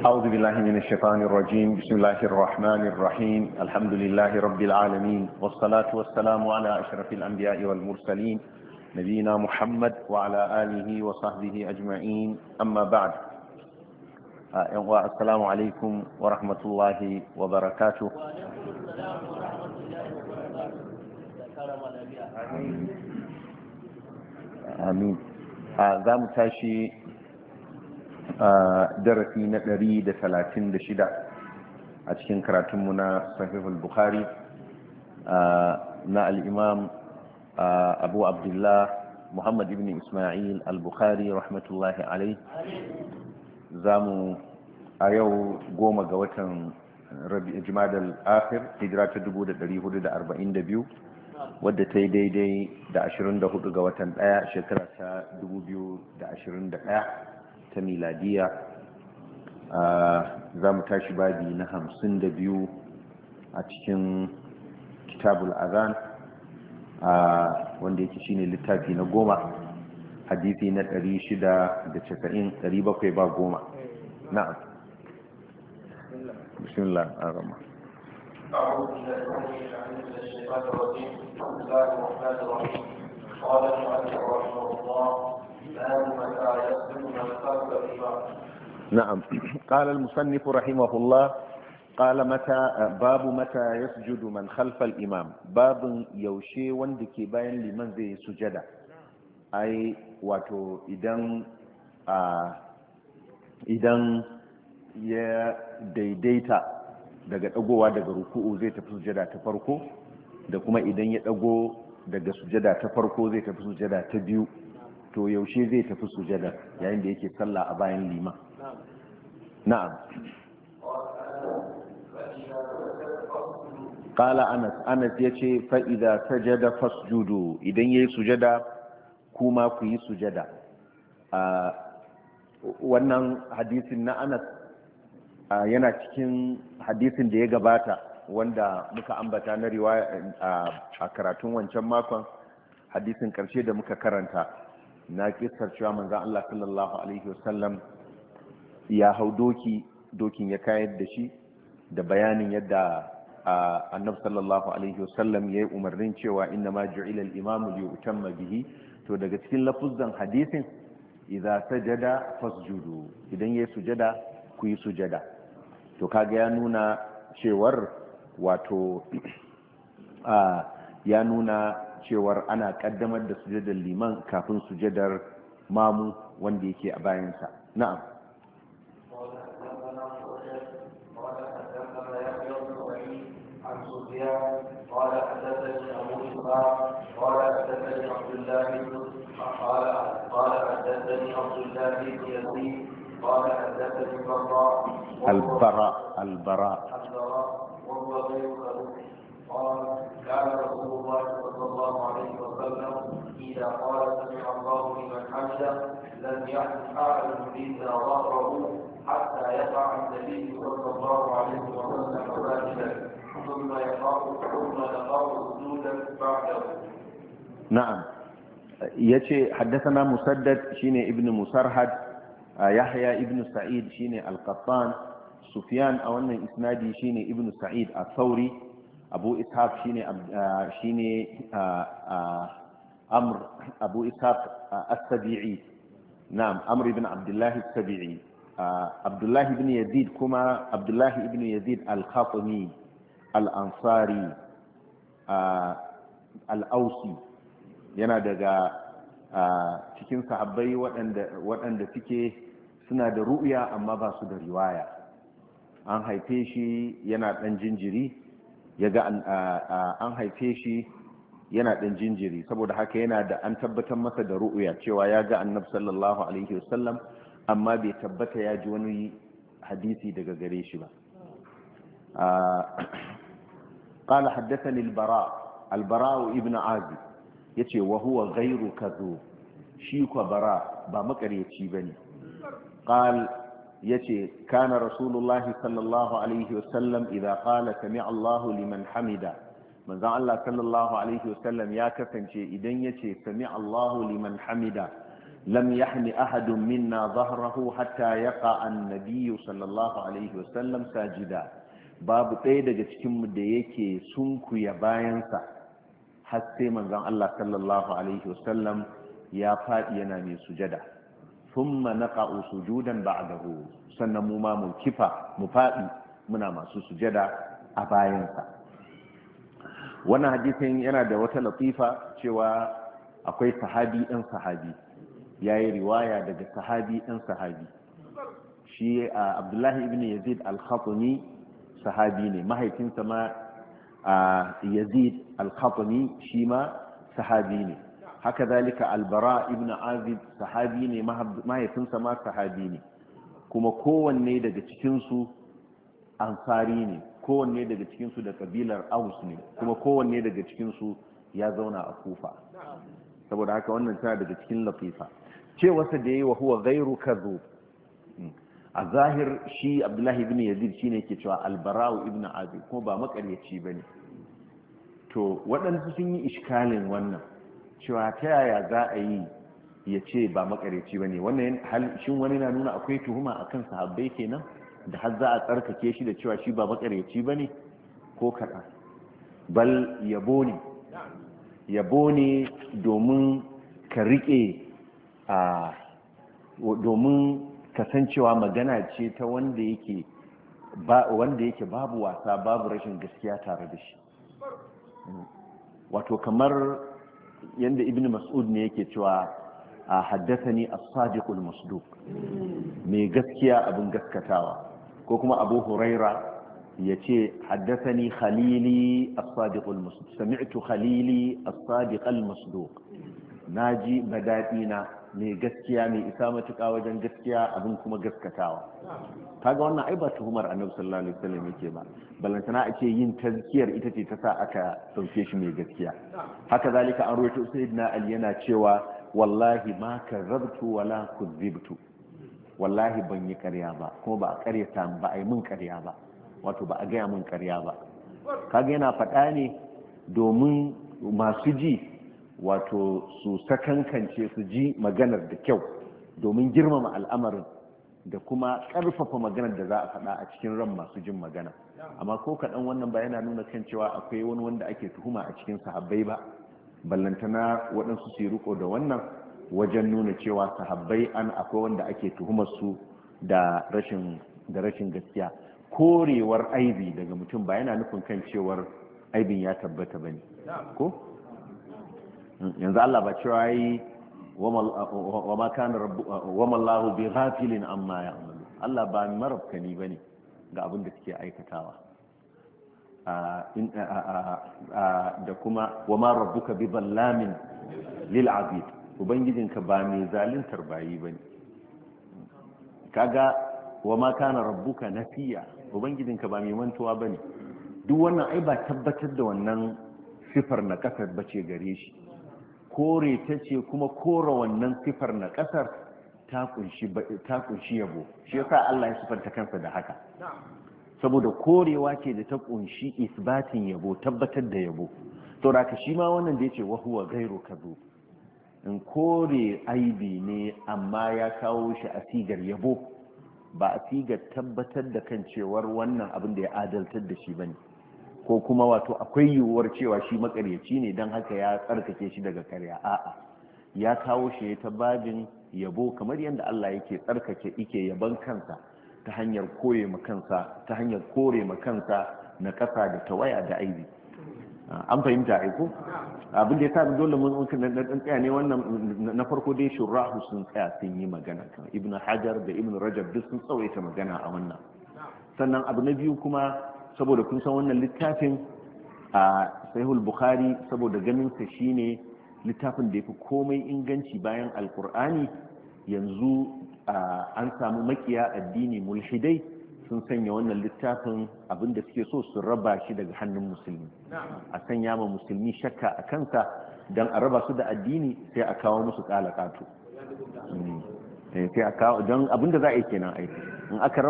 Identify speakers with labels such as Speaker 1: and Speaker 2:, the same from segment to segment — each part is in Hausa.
Speaker 1: أعوذ بالله من الشيطان الرجيم. بسم الله الرحمن الرحيم. الحمد لله رب العالمين، والصلاة والسلام على أشرف الأنبياء والمرسلين نبينا محمد وعلى آله وصحبه أجمعين، أما بعد. السلام عليكم ورحمة الله وبركاته. آمين. za mu tashi darasi na 136 a cikin karatunmu na sahihul bukhari na al'imam abu abdullah muhammad ibn ismail al-bukhari rahmatullahi alai. za mu a yau 10 ga watan jimadal akhir hijira ta 1442 wadda ta yi daidai da 24 ga watan 1 shekara ta 2021 ta miladiya. za mu tashi babi na 52 a cikin kitabul azan, wanda yake shine littafi na 10, hadisi na 690 700 ba 10. na'am. bismillah ar-rahman.
Speaker 2: أعوذ بالله من الشيطان الرجيم. بسم الله الرحمن الرحيم. قال المؤلف رحمه الله: باب متى يسجد من خلف الإمام.
Speaker 1: نعم. قال المصنف رحمه الله: قال باب متى يسجد من خلف الإمام. باب يوشي وندك باين لمن زي سجدا، أي واتو إذن ya daidaita daga dagowa daga ruku'u zai tafi sujada ta farko, da kuma idan ya dago daga sujada ta farko zai tafi sujada ta biyu, to yaushe zai tafi sujada yayin da yake sallah a bayan liman. na'am. qala anas yace fa idza sajada fasjudu, idan yayi sujada kuma ku yi sujada. wannan hadisin na anas yana cikin hadisin da ya gabata wanda muka ambata na riwaya a karatun wancan makon, hadisin karshe da muka karanta na kissar cewa manzon Allah sallallahu alaihi wasallam ya hau dokin ya kayar da shi, da bayanin yadda annabi sallallahu alaihi wasallam ya yi umarnin cewa inna ma ju'ila al-imamu li yutamma bihi. to daga cikin lafuzan hadisin idza sajada fasjudu, idan yayi sujada ku yi sujada. to kaga ya nuna cewar wato ya nuna cewar ana kaddamar da sujadar liman kafin sujadar mamu wanda yake a bayansa. na'am.
Speaker 2: قال حدثني
Speaker 1: البراء
Speaker 2: وهو غير خلوق. قال كان رسول الله صلى الله عليه وسلم إذا قال سمع الله لمن حمده لم يحدث أحد منا ظهره حتى يقع النبي صلى الله عليه وسلم ساجدا ثم يقع سجودا بعده.
Speaker 1: نعم. يتي حدثنا مسدد شين ابن مسرهد، يحيى ابن سعيد شين القطان، سفيان أو أن إسنادي شين ابن سعيد الثوري، أبو إسحاق شين أمر أبو إسحاق السبيعي. نعم، أمر بن عبد الله السبيعي. عبد الله بن يزيد كما عبد الله بن يزيد الخاطمي الأنصاري الأوسي، yana daga cikin sahabbai waɗanda suke suna da ru'ya amma ba su da riwaya. an haife shi yana ɗan jinjiri, an haife shi yana ɗan jinjiri, saboda haka yana da an tabbatar masa da ru'ya cewa ya ga annab sallallahu alaihi wasallam, amma bai tabbata ya ji wani hadisi daga gare shi ba. قال حدثني البراء ابن عازب yace wa huwa ghairu kadhub, shi ko bara ba makaryaci bane. qal yace kana rasulullah sallallahu alaihi wasallam idza qala sami'a Allahu liman hamida, manzon Allah sallallahu alaihi wasallam ya kasance idan yace sami'a Allahu liman hamida lam yahni ahadun minna dhahrahu hatta yaqa an-nabiy sallallahu alaihi wasallam sajida babu ɗaya daga cikin mu da yake sunkuya bayansa har sai manzon Allah sallallahu alaihi wasallam ya faɗi yana mai sujada thumma naqa'u sujudan ba'dahu sannan mu ma mu kifa mu faɗi muna masu sujada a bayansa. Wannan hadisin yana da wata latifa cewa akwai sahabi ɗan sahabi yayi riwaya daga sahabi ɗan sahabi. Shi Abdullahi ibn Yazid al-Khatami sahabi ne, mahaifinsa ma Yazid al-Khatami shi ma sahabi ne. Haka zalika al-Bara ibn Azib sahabi ne, mahaifinsa ma sahabi ne, kuma kowanne daga cikinsu ansari ne, kowanne daga cikinsu da kabilar Aus ne, kuma kowanne daga cikinsu ya zauna a Kufa. Saboda haka wannan tana daga cikin latifa cewarsa da yayi wa huwa ghairu kadhub. A zahir shi Abdullahi ibn Yazid shine yake cewa al-Bara ibn Azib kuma ba makaryaci bane. To waɗansu sun yi iskalin wannan cewa ta yaya za a yi ya ce ba makareci ba ne, wannan shin wani na nuna akwai tuhuma a kan sahabbai kenan da har za a tsarkake shi da cewa shi ba makareci ba ne ko kaɗa. Bal yabo ne domin ka riƙe domin kasancewa magana ce ta wanda yake babu wasa babu rashin gaskiya tare da shi. Wato kamar yadda ibn Mas'ud ne yake cewa haddathani as-sadiqul masduq, mai gaskiya abin gaskatawa, ko kuma Abu Huraira yace haddathani khalili as-sadiqul masduq, sami'tu khalili as-sadiqal masduq, naji badadina mai gaskiya mai isa matuƙa wajen gaskiya abin kuma gaskatawa. Kaga wannan ai ba tuhumar Annabi sallallahu alaihi wasallam yake ba, balantana ake yin tazkiyar ita ce ta sa aka dauke shi mai gaskiya. Haka zalika an rawaito sayyidina Ali yana cewa wallahi ma karabtu wala kuzibtu, wallahi ban yi ƙarya ba kuma ba a ƙaryata ba a yi min ƙarya ba, wato ba a gaya min ƙarya ba. Kaga yana faɗa ne domin masu ji wato su sakankance su ji maganar da kyau, domin girmama al'amarin da kuma ƙarfafa maganar da za a faɗa a cikin ran masu jin magana. Amma ko kaɗan wannan ba yana nuna kan cewa akwai wani wanda ake tuhuma a cikin sahabbai ba, ballantana waɗansu su yi riko da wannan wajen nuna cewa sahabbai akwai wanda ake tuhumar su da rashin gaskiya. Korewar aibi daga mutum ba yana nufin kan cewar aibin ya tabbata bane ko yanzu Allah ba cewa yi wa ma kana wa Allahu bi ghafilin amma ya'malu, Allah ba marabkani bane ga abin da suke aikatawa. Da kuma wa ma rabbuka bi zallamin lil abid, ubangijinka ba mai zaluntar bayi bane. Kaga wa ma kana rabbuka nasiya, ubangijinka ba mai mantuwa bane. Duk wannan ai ba tabbatar da wannan sifar na kasar bace gare shi, kore ta ce kuma kore wannan sifar na kasar ta kunshi yabo. Shi yasa Allah ya sifanta kansa da haka, saboda korewa ce da ta kunshi isbatin yabo, tabbatar da yabo. To da shi ma wannan da yace wa huwa ghairu kadhub, in kore aibi ne amma ya kawo shi a sigar yabo, ba a sigar tabbatar da kan cewar wannan abin da ya adaltar da shi bane, ko kuma wato akwai yiwuwar cewa shi makaryaci ne don haka ya tsarkake shi daga karya. A'a, ya kawo shi ta babin yabo, kamar yadda Allah yake tsarkake ike yaban kansa ta hanyar kore makansa na ƙasa da tawaya da aibi. An fahimta aiko? Abin da ya sa dole mun dan tsaya ne wannan. Na farko dai shurrahu sun tsaya sun yi magana kan Ibn Hajar da Ibn Rajab duk sun tsawaita magana a wannan. Sannan abu na biyu kuma, saboda kun san wannan littafin a Sahihul Bukhari, saboda ganin sa shine littafin da yafi komai inganci bayan Alkur'ani, yanzu an samu makiya addini mulhidai sun sanya wannan littafin abinda suke so su raba shi daga hannun musulmi, a sanya ma musulmi shakka a kansa don a raba su da addini, sai a kawo musu kalakatu. Sai a kawo don abinda za a yi kenan aiki. In aka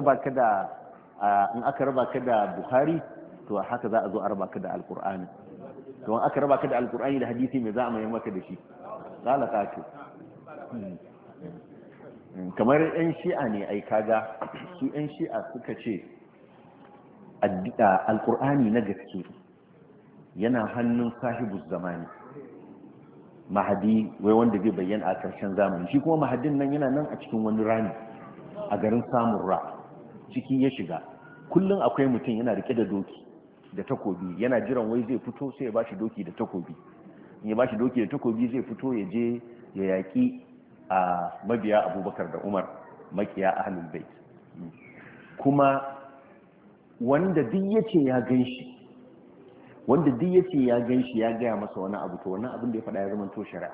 Speaker 1: raba ka da Bukhari, to haka za a zo a raba ka da Alkur'ani. To in aka raba ka da Alkur'ani da hadisi, me za a mai maka da shi? Kalakatu. kamar yan shi'a ne ai kaga su yan shi'a suka ce alkur'ani na gaske yana hannun sahibus zamani mahadi wai wanda zai bayyana a ƙarshen zamani shi kuma mahadin nan yana nan a cikin wani rami a garin samurra ciki ya shiga kullum akwai mutum yana rike da doki da takobi yana jiran wai zai fito sai ya bashi doki da takobi in ya bashi doki da takobi zai fito ya je ya yaƙi a mabiya abubakar da umar makiya ahlul bait kuma wanda duk yace ya ganshi wanda duk yace ya ganshi ya gaya masa wani abu to wannan abin da ya faɗa ya zama to shari'a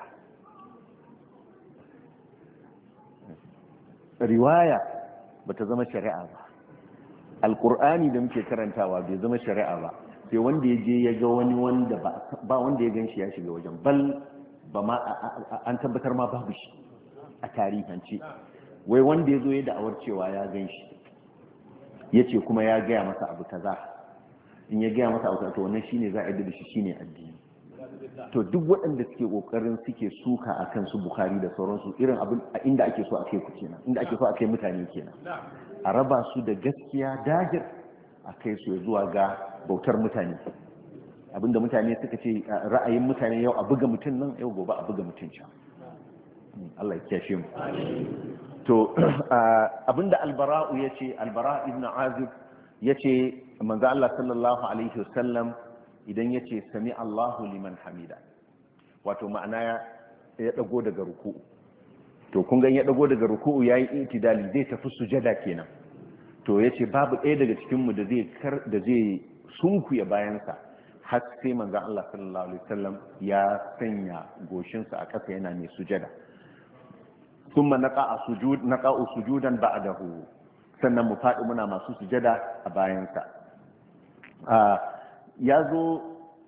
Speaker 1: riwaya bata zama shari'a ba alqur'ani da muke karantawa bai zama shari'a ba sai wanda ya je ya ga wani wanda ba wanda ya ganshi ya shiga wajen bal ba ma an tabbatar ma babu shi a tarihance wai wanda ya zo ya da'awar cewa ya ganshi ya ce kuma ya gaya masa abu kaza in ya gaya masa abu kaza to wannan shine za a yi da shi shine addini to duk waɗanda suke kokarin suke suka akan su Bukhari da sauransu irin abin inda ake so a kai ku kenan inda ake so a kai mutane kenan a raba su da gaskiya dajir a kai su zuwa ga bautar mutane abinda mutane suka ce ra'ayin mutane yau a buga mutum nan yau gobe a buga mutum can Allah ya kiyashe mu to abinda albara'u yace albara ibn azib yace manzo Allah sallallahu alaihi wasallam idan yace sami Allahu liman hamida wato ma'ana ya dago daga ruku'u to kun ga ya dago daga ruku'u yayi itidali zai tafi sujada kenan to yace babu ɗaya daga cikin mu da zai sunkuya bayansa har sai manzo Allah sallallahu alaihi wasallam ya sanya goshinsa a ƙasa yana mai sujada ثم نقع سجودا بعده sannan mu faɗi muna masu sujada a bayansa ya zo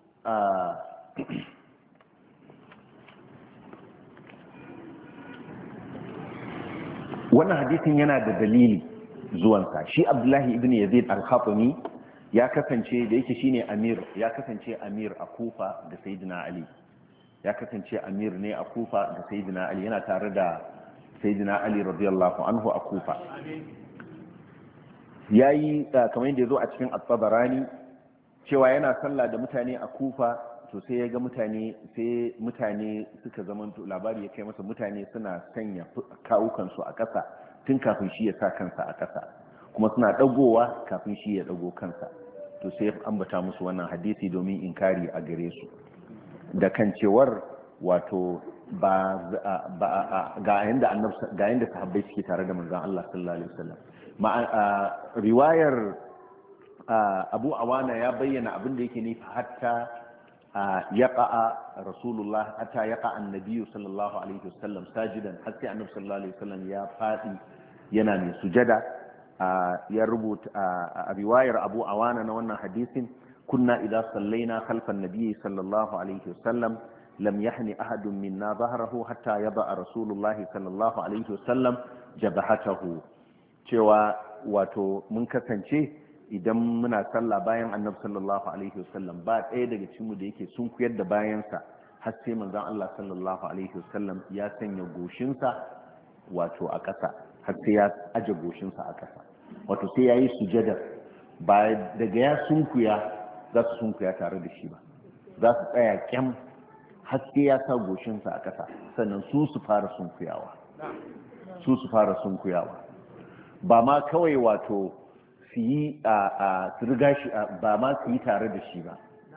Speaker 1: wannan hadisin yana da dalili zuwansa shi abdullahi ibn yazid al-khatami ya kasance da yake shine amir ya kasance amir a kufa da sayyidina ali ya kasance amir ne a kufa da sayyidina ali yana tare da sayyidina ali radiyallahu anhu a kufa yayi kamar yadda yazo a cikin at-tabarani cewa yana sallah da mutane a kufa to sai ya ga mutane suka zamanto labari ya kai masa mutane suna sanya kawukan su a ƙasa tun kafin shi ya sa kansa a ƙasa kuma suna dagowa kafin shi ya dago kansa to sai ya ambata musu wannan hadisi domin inkari a gare su da kan cewar wato ga yanda sahabbai suke tare da manzon Allah sallallahu alaihi wasallam riwayar Abu Awana ya bayyana abin da yake nufi hatta yaqa Rasulullah hatta yaqa annabi sallallahu alaihi wasallam sajidan hatta annabi sallallahu alaihi wasallam ya fadi yana mai sujada ya rubuta a riwayar Abu Awana na wannan hadisin kunna idza sallaina khalfan nabiy sallallahu alaihi wasallam لم يحن أحد منا ظهره حتى يضع رسول الله صلى الله عليه وسلم جبهته cewa wato mun kasance idan muna sallah bayan annabi sallallahu alaihi wasallam ba ɗaya daga cikinmu da yake sunkuyar da bayansa har sai manzon Allah sallallahu alaihi wasallam ya sanya goshinsa wato a ƙasa har sai ya aje goshinsa a ƙasa wato sai yayi sujada ba daga ya sunkuya za su sunkuya tare da shi ba za su tsaya kyam haske ya sa goshinsa a ƙasa sannan su fara sunkuyawa ba ma kawai wato su yi su riga shi ba ma su yi tare da shi ba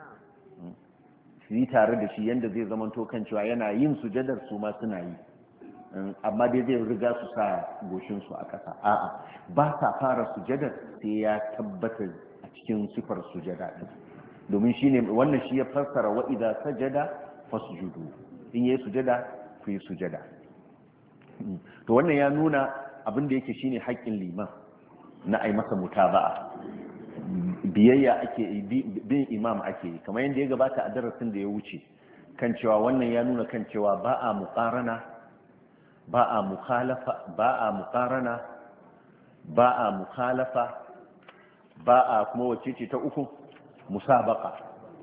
Speaker 1: su yi tare da shi yadda zai zama to kan cewa yana yin sujadar su ma suna yi amma dai zai riga su sa goshinsu a ƙasa a'a ba sa fara sujadar sai ya tabbatar a cikin sifar sujada ɗin domin shine wannan shi ya fassara wa idza sajada fasjudu in yayi sujada ku yi sujada to wannan ya nuna abin da yake shine haƙƙin liman na ai masa mutaba'a biyayya ake bin imam ake kamar yadda ya gabata a darasin da ya wuce kan cewa wannan ya nuna kan cewa ba a muqarana ba a mukhalafa ba a muqarana ba a mukhalafa ba a kuma wacce ce ta uku musabaqa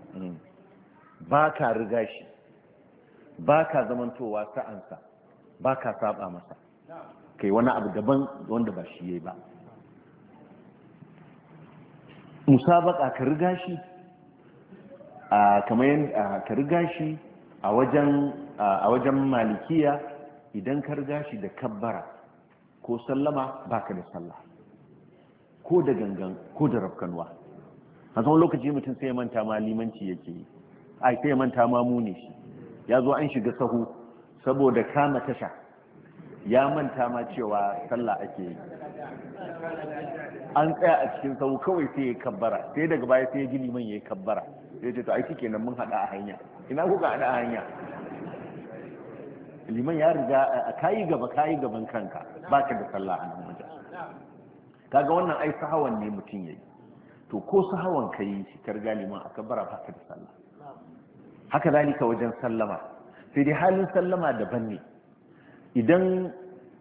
Speaker 1: ba ka riga shi ba ka zamantowa sa'ansa ba ka saba masa kai wani abu daban wanda ba shi yayi ba. Musabaka ka riga shi kamar ka riga shi a wajen malikiya, idan ka riga shi da kabbara ko sallama baka da sallah, ko da gangan ko da rafkanwa. a tsawon lokaci mutum sai ya manta ma limanci yake yi, sai ya manta ma mune shi, ya zo an shiga sahu saboda kama tasha ya manta ma cewa sallah ake yi, an tsaya a cikin sahu kawai sai ya kabbara, sai daga baya sai ya ji liman ya yi kabbara, sai ce to ai kenan mun hada a hanya. Ina kuka hada a hanya? Liman ya riga kayi gaban kanka, baka da sallah a nan wajen. Kaga wannan ai sahawan ne mutum yayi, to ko sahawan kai shi ka riga liman a kabbara baka da sallah. Haka zalika wajen sallama, sai dai halin sallama daban ne. Idan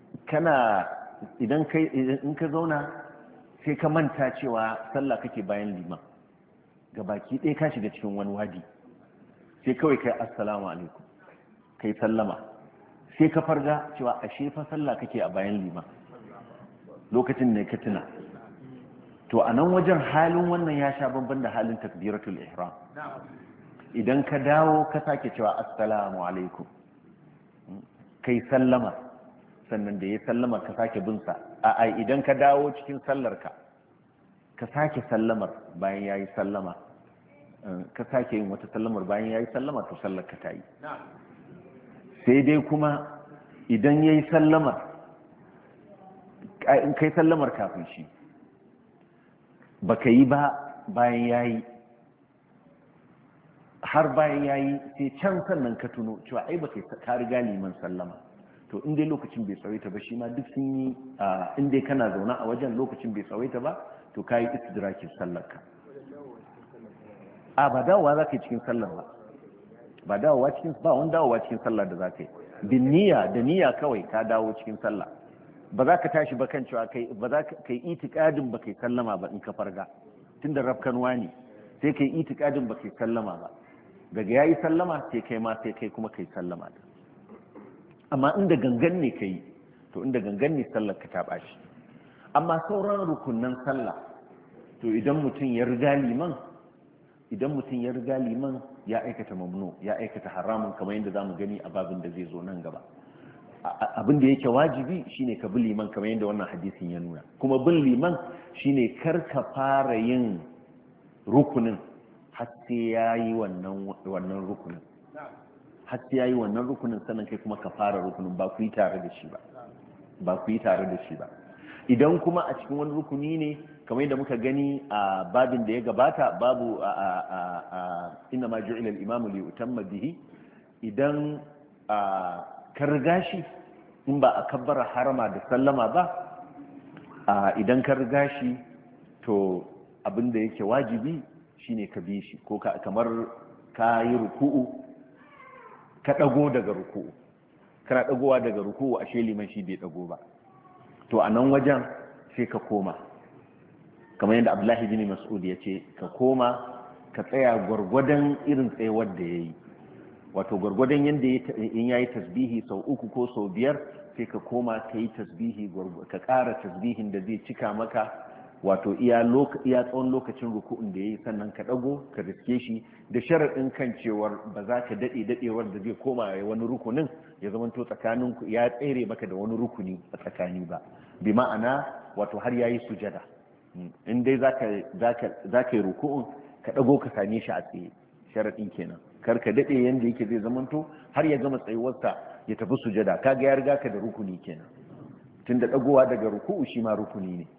Speaker 1: ka zauna sai ka manta cewa sallah kake bayan liman, ga baki ɗaya ka shiga cikin wani wadi, sai kawai kai assalamu alaikum kai sallama, sai ka farga cewa ashe fa sallah kake a bayan liman, lokacin ne ka tuna. To a nan wajen halin wannan ya sha bamban da halin takbiratul ihram. Idan ka dawo ka sake cewa assalamu alaikum kai sallama, sannan da ya sallama ka sake binsa, idan ka dawo cikin sallarka ka sake sallamar bayan ya yi sallama, ka sake yin wata sallamar bayan ya yi sallama, to sallarka ta yi. Sai dai kuma idan ya yi sallamar, in kai sallamar kafin shi ba ka yi ba bayan ya yi, har bayan ya yi sai can sannan ka tuno cewa ai ba ka riga liman sallama, to in dai lokacin bai tsawaita ba shi ma duk sun yi, in dai kana zaune a wajen lokacin bai tsawaita ba, to ka yi istidrakin sallarka. Ba dawowa za ka yi cikin sallar ba wani dawowa cikin sallar da za ka yi, bin niyya da niyya kawai ka dawo cikin sallah. Ba za ka tashi ba kan cewa ba za ka yi itikadin ba kai sallama ba in ka farga, tunda rafkanwa ne sai ka yi itikadin ba kai sallama ba, daga ya yi sallama sai kai ma sai kai kuma kai sallama da. Amma inda gangan ne ka yi, to inda gangan ne sallar ka ta ɓaci. Amma sauran rukunan sallah, to idan mutum ya riga liman ya aikata mamnu, ya aikata haramun, kamar yadda za mu gani a babin da zai zo nan gaba. Abin da yake wajibi shine ka bi liman, kamar yadda wannan hadisin ya nuna. Kuma bin liman shine kar ka fara yin rukunin har sai yayi wannan rukunin, har sai yayi wannan rukunin sannan kai kuma ka fara rukunin, ba ku yi tare da shi ba. Idan kuma a cikin wani rukuni ne, kamar yadda muka gani a babin da ya gabata, babu inna ma ju'ila al-imamu li yutamma bihi, idan ka riga shi, in ba a kabbara harama da sallama ba, idan ka riga shi, to abin da yake wajibi shine ka bi shi, ko kamar ka yi ruku'u ka dago daga ruku'u, kana dagowa daga ruku'u ashe liman shi bai dago ba, to a nan wajen sai ka koma, kamar yadda Abdullahi bin Mas'ud ya ce ka koma ka tsaya gwargwadon irin tsayawar da ya yi, wato gwargwadon yadda in ya yi tasbihi sau 3 ko sau 5, sai ka koma ka yi tasbihi, ka ƙara tasbihin da zai cika maka wato iya tsawon lokacin ruku'un da ya yi, sannan ka ɗago ka riske shi, da sharaɗin kan cewar ba za ka daɗewar da zai koma wani rukunin ya zamanto tsakaninku ya tsere maka da wani rukuni a tsakani ba, bi ma'ana wato har ya yi sujada. In dai za ka yi ruku'un ka ɗago ka same shi a tsaye, sharaɗin kenan, kar ka daɗe yadda yake zai zamanto har ya gama tsayuwarsa ya tafi sujada, kaga ya riga ka da rukuni kenan, tunda ɗagowa daga ruku'u shi ma rukuni ne.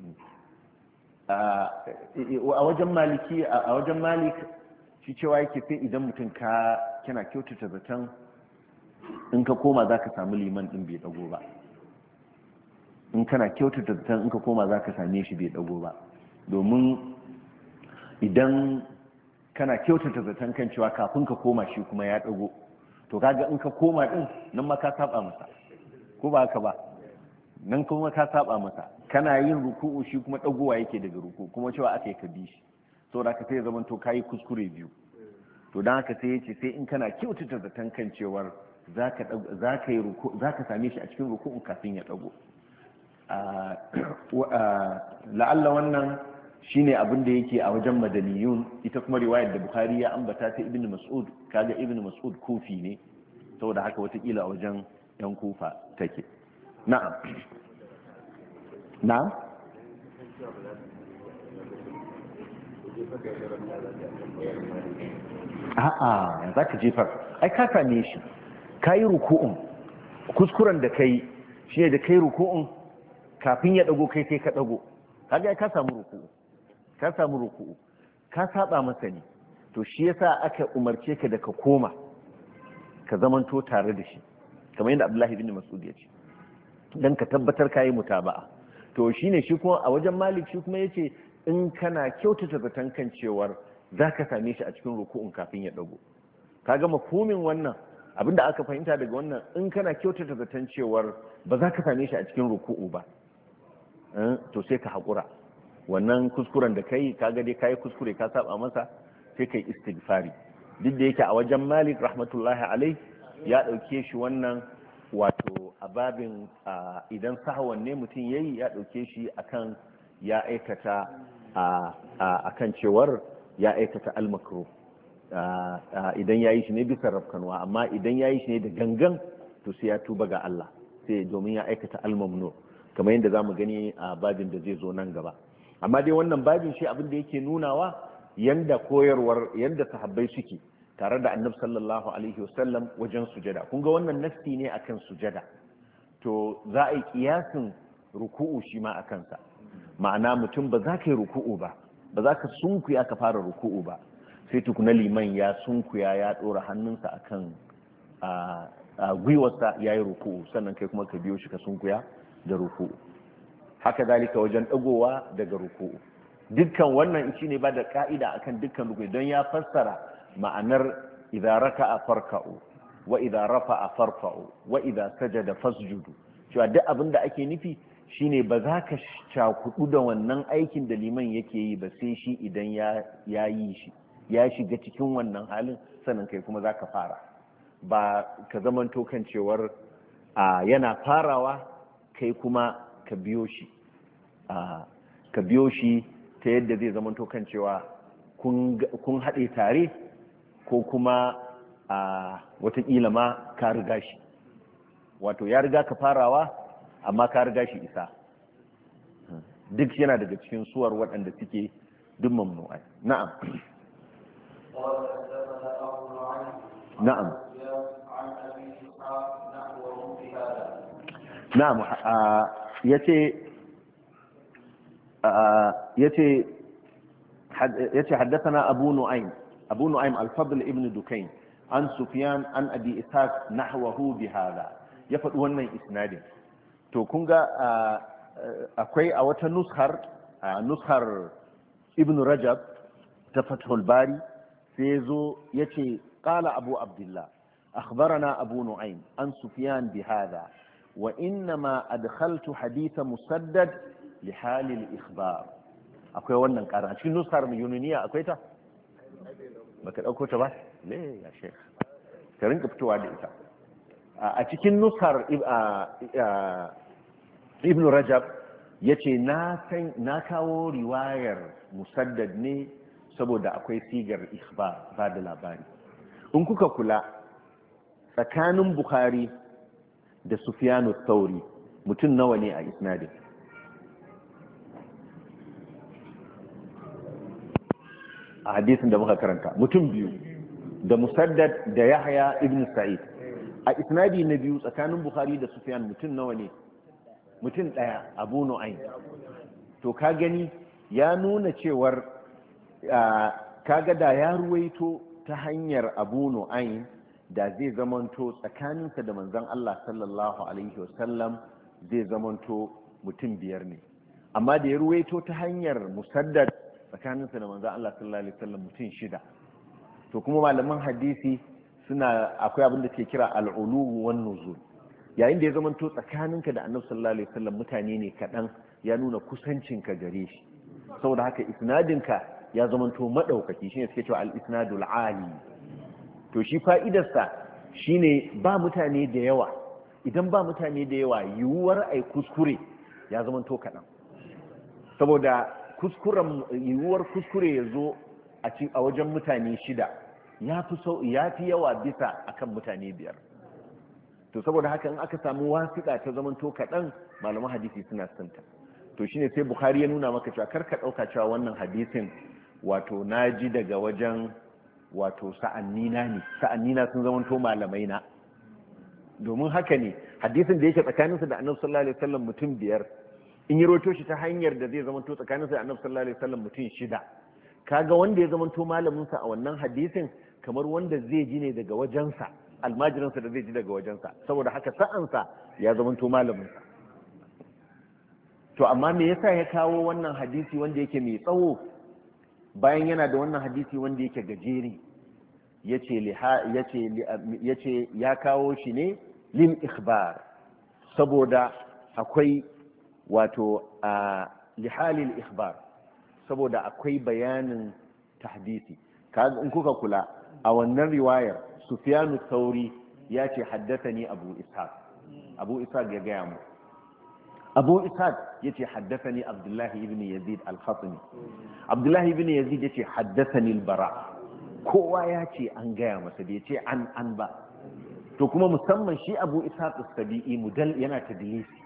Speaker 1: A wajen malik shi cewa yake sai idan mutum kana kyautata zaton in ka koma za ka samu liman ɗin bai ɗago ba, in kana kyautata zaton in ka koma za ka same shi bai ɗago ba, domin idan kana kyautata zaton kan cewa kafin ka koma shi kuma ya ɗago, to kaga in ka koma ɗin nan ma ka saba masa, ko ba haka ba, nan kuma ka saba masa, kana yin ruku'u shi kuma ɗagowa yake daga ruku'u, kuma cewa aka yi ka bi shi, saboda ka sai zaman to kayi kuskure biyu. To don haka sai yace sai in kana kyautata zaton kan cewar za ka same shi a cikin ruku'un kafin ya ɗago, la'alla wannan shine abin da yake a wajen madaniyun. Ita kuma riwayar da Bukhari ya ambata ta Ibn Mas'ud, kaga Ibn Mas'ud kufi ne, saboda haka watakila a wajen yan kufa take. Na'am. Na'am. A'a, za ka jefar. Ai ka same shi, ka yi ruku'un. Kuskuren da kai shi ne da kai ruku'un kafin ya dago kai sai ka dago. Kaga ka samu ruku'u. Ka samu ruku'u. Ka saba masa ne. To shi yasa aka umarce ka da ka koma ka zamanto tare da shi. Kamar yadda Abdullahi bin Mas'ud ya ce. Dan ka tabbatar ka yi mutaba'a. To shine shi kuma a wajen Malik shi kuma yace in kana kyautata zaton kan cewar za ka same shi a cikin ruku'un kafin ya dago. Kaga mafhumin wannan abinda aka fahimta daga wannan, in kana kyautata zaton cewar ba za ka same shi a cikin ruku'u ba, to sai ka haƙura. Wannan kuskuren da kai kaga dai kai kuskure ka saba masa, sai kai istighfari. Duk da yake a wajen Malik rahmatullahi alai ya dauke shi wannan wato a babin idan sahwan ne mutum yayi ya dauke shi akan ya aikata akan cewar ya aikata al-makruh idan yayi shi ne bisa rafkanwa, amma idan yayi shi ne da gangan to sai ya tuba ga Allah, sai domin ya aikata al-mamnu, kamar yadda zamu gani a babin da zai zo nan gaba. Amma dai wannan babin shi abin da yake nunawa yanda koyarwar yanda sahabbai suke tare da Annabi sallallahu alaihi wasallam wajen sujada. Kun ga wannan nasti ne akan sujada, to za a yi kiyasin ruku'u shi ma akan sa. Ma'ana mutum ba za ka yi ruku'u ba za ka sunkuya ka fara ruku'u ba, sai tukuna liman ya sunkuya ya dora hannunsa akan gwiwarsa ya yi ruku'u, sannan kai kuma ka biyo shi ka sunkuya da ruku'u. Haka zalika wajen dagowa daga ruku'u. Dukkan wannan shi ne ba da ka'ida akan dukkan ruku'u, don ya fassara ma'anar idza raka'a farka'u wa idza rafa'a farfa'u wa idza sajada fasjudu, cewa duk abin da ake nufi shine ba za ka cakudu da wannan aikin da liman yake yi ba, sai shi idan ya yi shi ya shiga cikin wannan halin, sannan kai kuma za ka fara. Ba ka zamanto kan cewar yana farawa kai kuma ka biyo shi ta yadda zai zamanto kan cewa kun haɗe tare, ko kuma watakila ma ka riga shi, wato ya riga ka farawa amma ka riga shi isa. Duk yana daga cikin suwar waɗanda suke duk mamnu'ai. Na'am. Na'am. Na'am. yace haddathana Abu Nu'aym al-Fadl ibn Dukayn an Sufyan an Abi Ishaq nahwahu bihadha. Ya faɗi wannan isnadin. To kun ga akwai a wata nushar Ibn Rajab ta Fathul Bari sai zo yace qala Abu Abdullah akhbarana Abu Nu'aym an Sufyan bihadha wa innama adkhaltu hadith Musaddad li hal al-ikhbar. Akwai wannan ƙara cikin nushar Yunaniya akwai ta, baka dauko ta ba ne ya sheikh, ka rinka fitowa da ita. A cikin nushar Ibn Rajab ya ce na kawo riwayar Musaddad ne saboda akwai sigar ikhbar, ba da labari. In kuka kula tsakanin Bukhari da Sufyanu Thauri mutum nawa ne a isnadin? A hadisin da muka karanta mutum biyu, da Musaddad da Yahya ibn Sa'id. A isnadi na biyu tsakanin Bukhari da Sufyan mutum nawa ne? Mutum ɗaya, Abu Nu'aym. To ka gani ya nuna cewar kaga da ya ruwaito ta hanyar Abu Nu'aym da zai zamanto tsakaninsa da manzon Allah sallallahu alaihi wasallam zai zamanto mutum biyar ne. Amma da ya ruwaito ta hanyar Musaddad tsakaninsa da manzon Allah sallallahu alaihi wasallam mutum shida. To kuma malaman hadisi akwai abin da ke kira al'ulu wan nuzul. Yayin da ya zama to tsakaninka da Annabi sallallahu alaihi wasallam mutane ne kaɗan, ya nuna kusancinka gare shi, saboda haka isnadinka ya zama to madaukaki, shine suke cewa al-isnadul ali. To shi fa'idarsa shine ba mutane da yawa, idan ba mutane da yawa yiwuwar ai kuskure ya zama to kaɗan, saboda yiwuwar kuskure ya zo a wajen mutane 6 ya fi yawa bisa akan mutane 5. to saboda haka in aka samu wasiƙa ta zaman to kaɗan, malaman hadisi suna santa. to shine sai Bukhari ya nuna maka cewa karka ɗauka cewa wannan hadisin wato naji daga wajen wato sa'annina sun zaman to malamai na, domin haka ne hadisin da yake tsakaninsa da annabi sallallahu alaihi wasallam mutum 5, in yi roto shi ta hanyar da zai zama to tsakaninsa da annabi sallallahu alaihi wasallam mutum 6, kaga wanda ya zama to malamin sa a wannan hadisin kamar wanda zai ji ne daga wajensa, almajiransa da zai ji daga wajensa, saboda haka sa'ansa ya zama to malamin sa. to amma me yasa ya kawo wannan hadisi wanda yake mai tsawo bayan yana da wannan hadisi wanda yake gajeri? yace ya kawo shi ne lil ikhbar, saboda akwai wato lihalil ikhbar, saboda akwai bayanin tahdisi. in kuka kula a wannan riwayar Sufyanu Thauri ya ce haddathani Abu Ishaq ya gaya mu. Abu Ishaq yace haddathani Abdullah ibn Yazid al-Khatmi. Abdullah ibn Yazid yace haddathani al-Bara. kowa ya ce an gaya masa bai ce an ba. to kuma musamman shi Abu Ishaq as-Sabi'i yana tadlisi,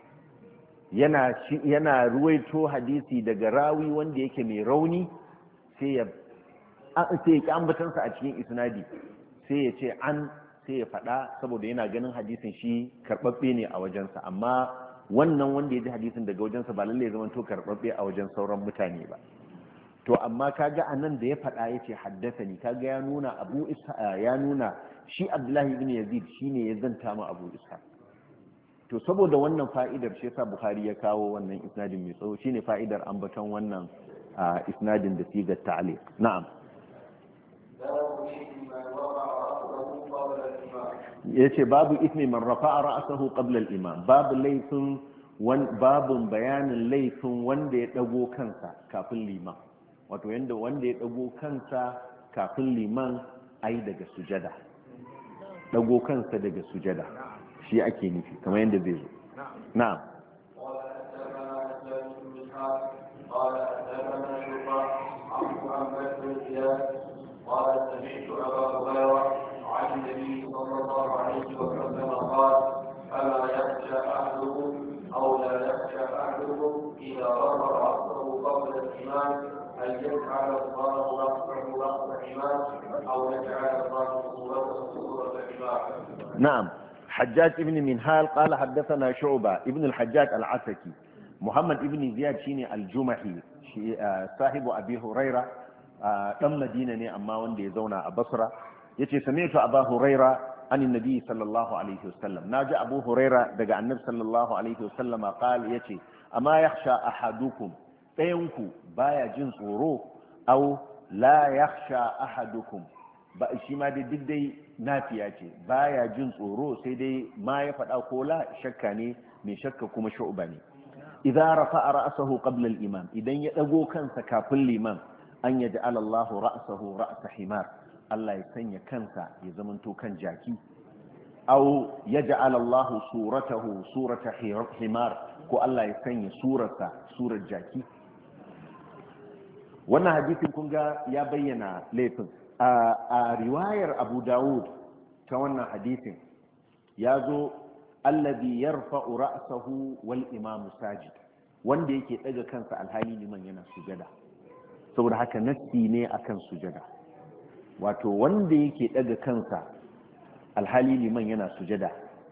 Speaker 1: yana ruwaito hadisi daga rawi wanda yake mai rauni, sai ya ki ambatansa a cikin isnadi, sai ya ce sai ya faɗa saboda yana ganin hadisin shi karɓaɓɓe ne a wajensa, amma wannan wanda ya ji hadisin daga wajensa ba lallai zaman to karɓaɓɓe a wajen sauran mutane ba. to amma kaga anan da ya faɗa ya ce haddasani, kaga ya nuna shi Abdullahi ibn Yazid shine ya zanta ma Abu Ishaq. to saboda wannan fa'idar shi yasa Bukhari ya kawo wannan isnadin mai tsawo, shine fa'idar ambaton wannan isnadin da sigar ta'liq. na'am. yace babu ismi man rafa'a ra'sahu qabla al-imam, babu bayanin laifin wanda ya dago kansa kafin liman, wato wanda ya dago kansa kafin liman ai daga sujada, dago kansa daga sujada shi ake nufi kamar yadda zai zo. na'am.
Speaker 2: قال سمعت أبا هريرة عن النبي صلى الله عليه وسلم قال ألا يخشى أحدكم أو لا يخشى أحدكم إذا رفع رأسه قبل الإمام أن يجعل الله رأسه رأس حمار أو يجعل الله صورته صورة حمار.
Speaker 1: نعم. حجاج ابن منهال قال حدثنا شعبة ابن الحجاج العسكي محمد ابن زياد شيني الجمحي صاحب أبي هريرة dan Madina ne amma wanda ya zauna a Basra. yace sami'tu Abu Huraira anin Nabi sallallahu alaihi wasallam, naji Abu Huraira daga Annabi sallallahu alaihi wasallam qala yace amma yakhsha ahadukum, dayanku baya jin tsoro, au la yakhsha ahadukum, ba shi ma dai duk dai nafiya ce, baya jin tsoro sai dai ma ya faɗa ko la shakka ne, mai shakka kuma shu'ba ne. idza rafa'a ra'sahu qabla al-imam, idan ya dago kansa kafin liman, an yaj'ala Allahu ra'sahu ra'sa himar, Allah ya sanya kansa ya zamanto kan jaki, aw yaj'ala Allahu suratahu surata himar, ko Allah ya sanya surarsa surar jaki. wannan hadisin kun ga ya bayyana laifin. a riwayar Abu Dawud ta wannan hadisin ya zo alladhi yarfa'u ra'sahu wal imam sajid, wanda yake daga kansa alhali liman yana sujada, saboda haka nassi ne akan sujada, wato wanda yake daga kansa alhali liman yana sujada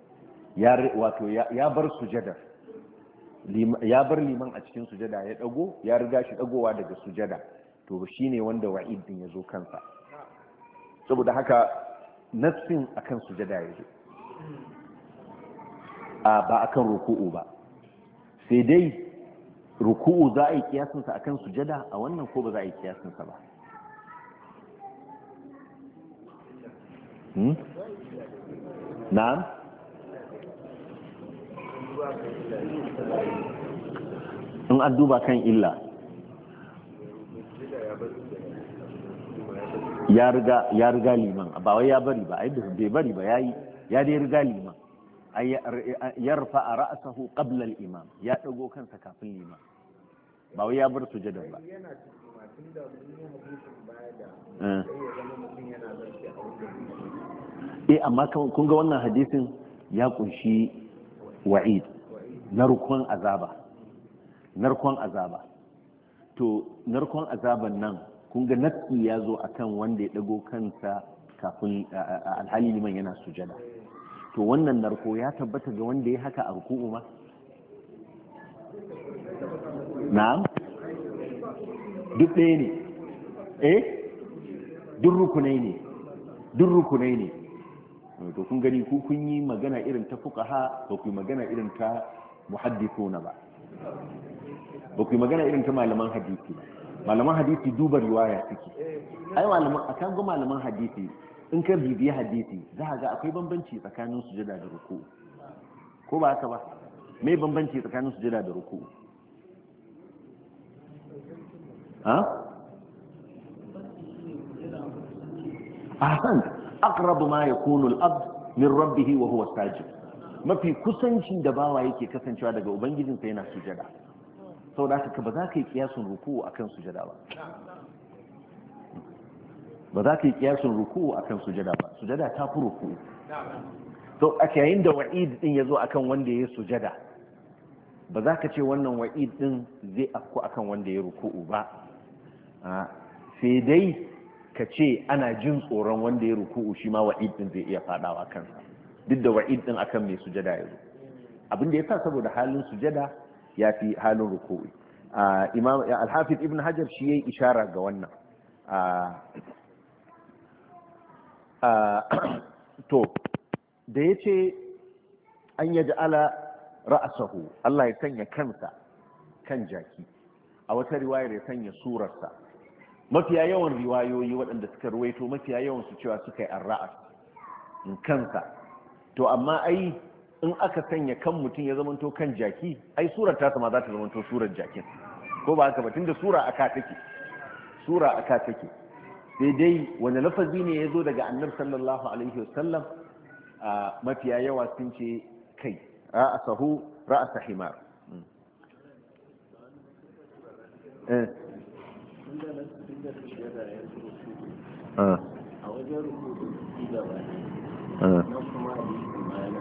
Speaker 1: ya bar sujada, ya bar liman a cikin sujada ya dago, ya riga shi dagowa daga sujada, to shine wanda wa'id din yazo kansa, saboda haka nassin akan sujada yazo ba akan ruku'u ba. sai dai ruku'u za a yi kiyasinsa a kan sujada a wannan, ko ba za a yi kiyasinsa ba? na'am. in an duba kan illa ya riga liman, ba wai ya bari ba, bai bari ba, ya dai riga liman, ay yarfa ra'sahu qabla al-imam ya dago kansa kafin liman ba wai ya bar sujada ba
Speaker 3: yana cikin da mun yi hadisin baya da sai ya zama mutum yana zarce a wurin
Speaker 1: amma kun ga wannan hadisin ya kunshi wa'id narkon azaba to narkon azaban nan kun ga nassi ya zo akan wanda ya dago kansa kafin alhali liman yana sujada to wannan narko ya tabbata ga wanda ya haka a ruku'u ma na'am duk ɗaya ne duk rukunai ne to kun gani ku kun yi magana irin ta fuqaha ba ku yi magana irin ta muhaddithuna ba ku yi magana irin ta malaman hadisi ba malaman hadisi duba riwaya suke ai akan ga malaman hadisi in ka bibiya hadisi za ga akwai bambanci tsakanin sujada da ruku'u ko ba haka ba me bambanci tsakanin sujada da ruku'u ahsan aqrab ma yakunu al-abd min rabbih wa huwa sajid mafi kusancin da bawa yake kasancewa daga ubangijinsa yana sujada saboda haka ba za ka yi kiyasun ruku'u akan sujada ba za ka yi kiyasun ruku'u akan sujada ba sujada ta fi ruku'u to a yayin da wa'id din yazo akan wanda ya sujada ba za ka ce wannan wa'id din zai afku akan wanda ya ruku'u ba sai dai ka ce ana jin tsoron wanda ya ruku'u shi ma wa'id din zai iya fadawa kansa duk da wa'id din akan mai sujada yazo abin da yasa saboda halin sujada ya fi halin ruku'u imam al-hafiz ibn hajar shi yayi ishara ga wannan to da yace an yaj'ala ra'sahu Allah ya sanya kansa kan jaki a wata riwayar ya sanya surarsa mafiya yawan riwayoyi waɗanda suka ruwaito mafiya yawan su cewa suka yi ar-ra'as kansa to amma ai in aka sanya kan mutum ya zamanto kan jaki ai surar ta ma za ta zamanto surar jakin ko ba haka ba tunda sura aka take sai dai wani lafazi ne ya zo daga annabi sallallahu alaihi wasallam mafiya yawa sun ce kai ra'asa himar
Speaker 3: a wajen rubutu da ba na kuma hadisin bayana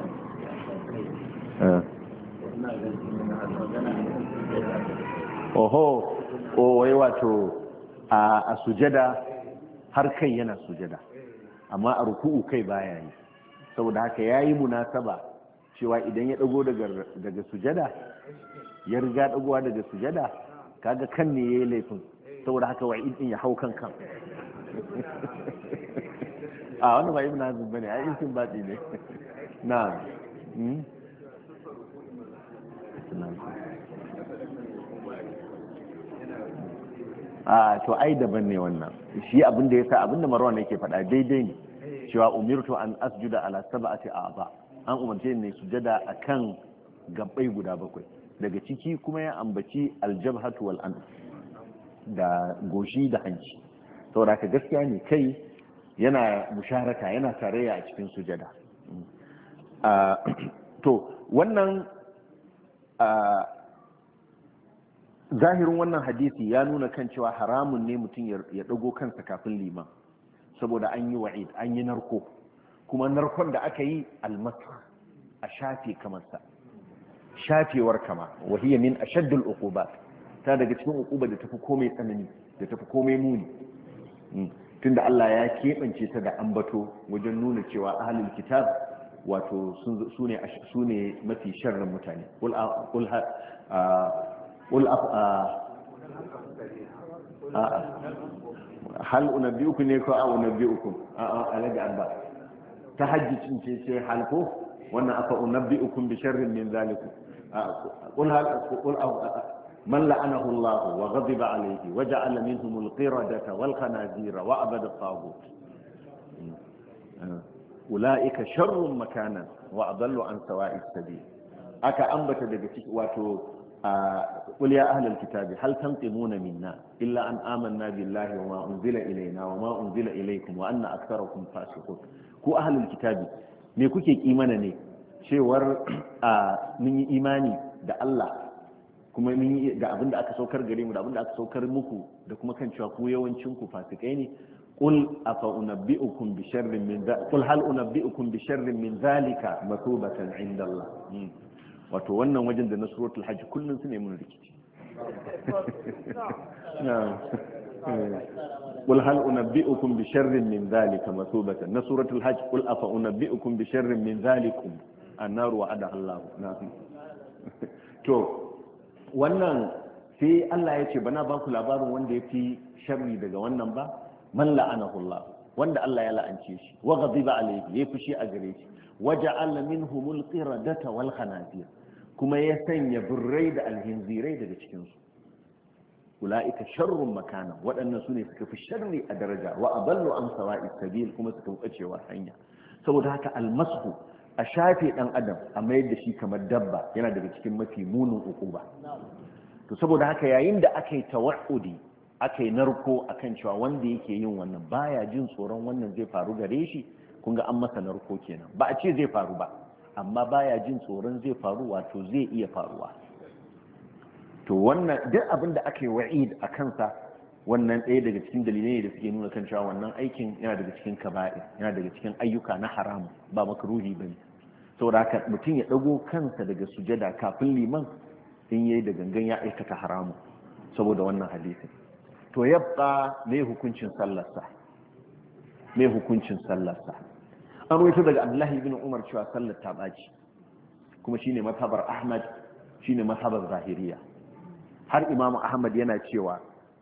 Speaker 1: oho wai wato a sujada har kai yana sujada amma a ruku'u kai baya yi saboda haka yayi munasaba cewa idan ya dago daga sujada ya riga dagowa daga sujada kaga kan ne yayi laifin saboda haka wa'id din ya hau kan a wannan ba ibn hazm bane ai in baɗi ne na to ai daban ne wannan shi abin da yasa abin da Marwan yake faɗa daidai ne cewa umirtu an asjuda ala sab'ati a'ba an umarce ne sujada akan gabbai guda bakwai daga ciki kuma ya ambaci aljabhatu wal anf da goshi da hanci saboda ka gaskiya ne kai yana musharaka yana tarayya a cikin sujada to wannan zahirin wannan hadisi ya nuna kan cewa haramun ne mutum ya dago kansa kafin liman saboda an yi wa'id an yi narko kuma narkon da aka yi almasa a shafe kamarsa shafewar kama wahiyya min ashaddul uqubat ta daga cikin uquba da tafi komai tsanani da tafi komai muni tunda Allah ya keɓance ta da ambato wajen nuna cewa ahlul kitab wato su ne mafi sharrin mutane hal unabbiukum ne ko a unabbiukum alaga abba ta hajjicin ce hal ko wannan afa unabbiukum bi sharrin min zalikum qul من لعنه الله وغضب عليه وجعل منهم القردة والخنازير وعبد الطاغوت أولئك شر مكانا وأضل عن سواء السبيل أكا أنبت دقتك واتو قل يا أهل الكتاب هل تنقمون منا إلا أن آمنا بالله وما أنزل إلينا وما أنزل إليكم وأن أكثركم فاسقون كو أهل الكتاب me kuke kimana ne cewar mun yi imani da Allah kuma mun yi da abin da aka saukar gare mu da abin da aka saukar muku da kuma kan cewa ku yawancin ku fasikai ne qul afa unabbi'ukum bi sharrin min qul hal unabbi'ukum bi sharrin min zalika mathubatan 'inda Allah wato wannan wajen da na suratul hajj kullun su ne mun rikici قل هل أنبئكم بشر من ذلك مثوبة نسورة الحج قل أفأنبئكم بشر من ذلكم النار وعدها الله to wannan sai Allah ya ce bana ba ku labarin wanda ya fi sharri daga wannan ba man la'anahu Allah wanda Allah ya la'ance shi wa ghadiba alayhi ya fushi a gare shi waja'ala minhumul qiradata wal khanazir kuma ya sanya burrai da alhinzirai daga cikin su ula'ika sharrun makana waɗannan su ne suka fi sharri a daraja wa adallu an sawa'i sabil kuma suka wucewa hanya saboda haka almashu a shafe dan adam a mayar da shi kamar dabba yana daga cikin mafi munin uquba to saboda haka yayin da aka yi tawa'udi aka yi narko akan cewa wanda yake yin wannan baya jin tsoron wannan zai faru gare shi kun ga an masa narko kenan ba a ce zai faru ba amma baya jin tsoron zai faru wato zai iya faruwa to wannan duk abin da aka yi wa'id a kansa wannan ɗaya daga cikin dalilai da suke nuna kan cewa wannan aikin yana daga cikin kaba'ir yana daga cikin ayyuka na haram ba makruhi bane saboda haka mutum ya dago kansa daga sujada kafin liman in yayi da gangan ya aikata haramu saboda wannan hadisin to yabqa me hukuncin sallarsa me hukuncin sallarsa an rawaito daga Abdullahi ibn Umar cewa sallar ta baci kuma shine mazhabar Ahmad shine mazhabar Zahiriya har imamu ahmad yana cewa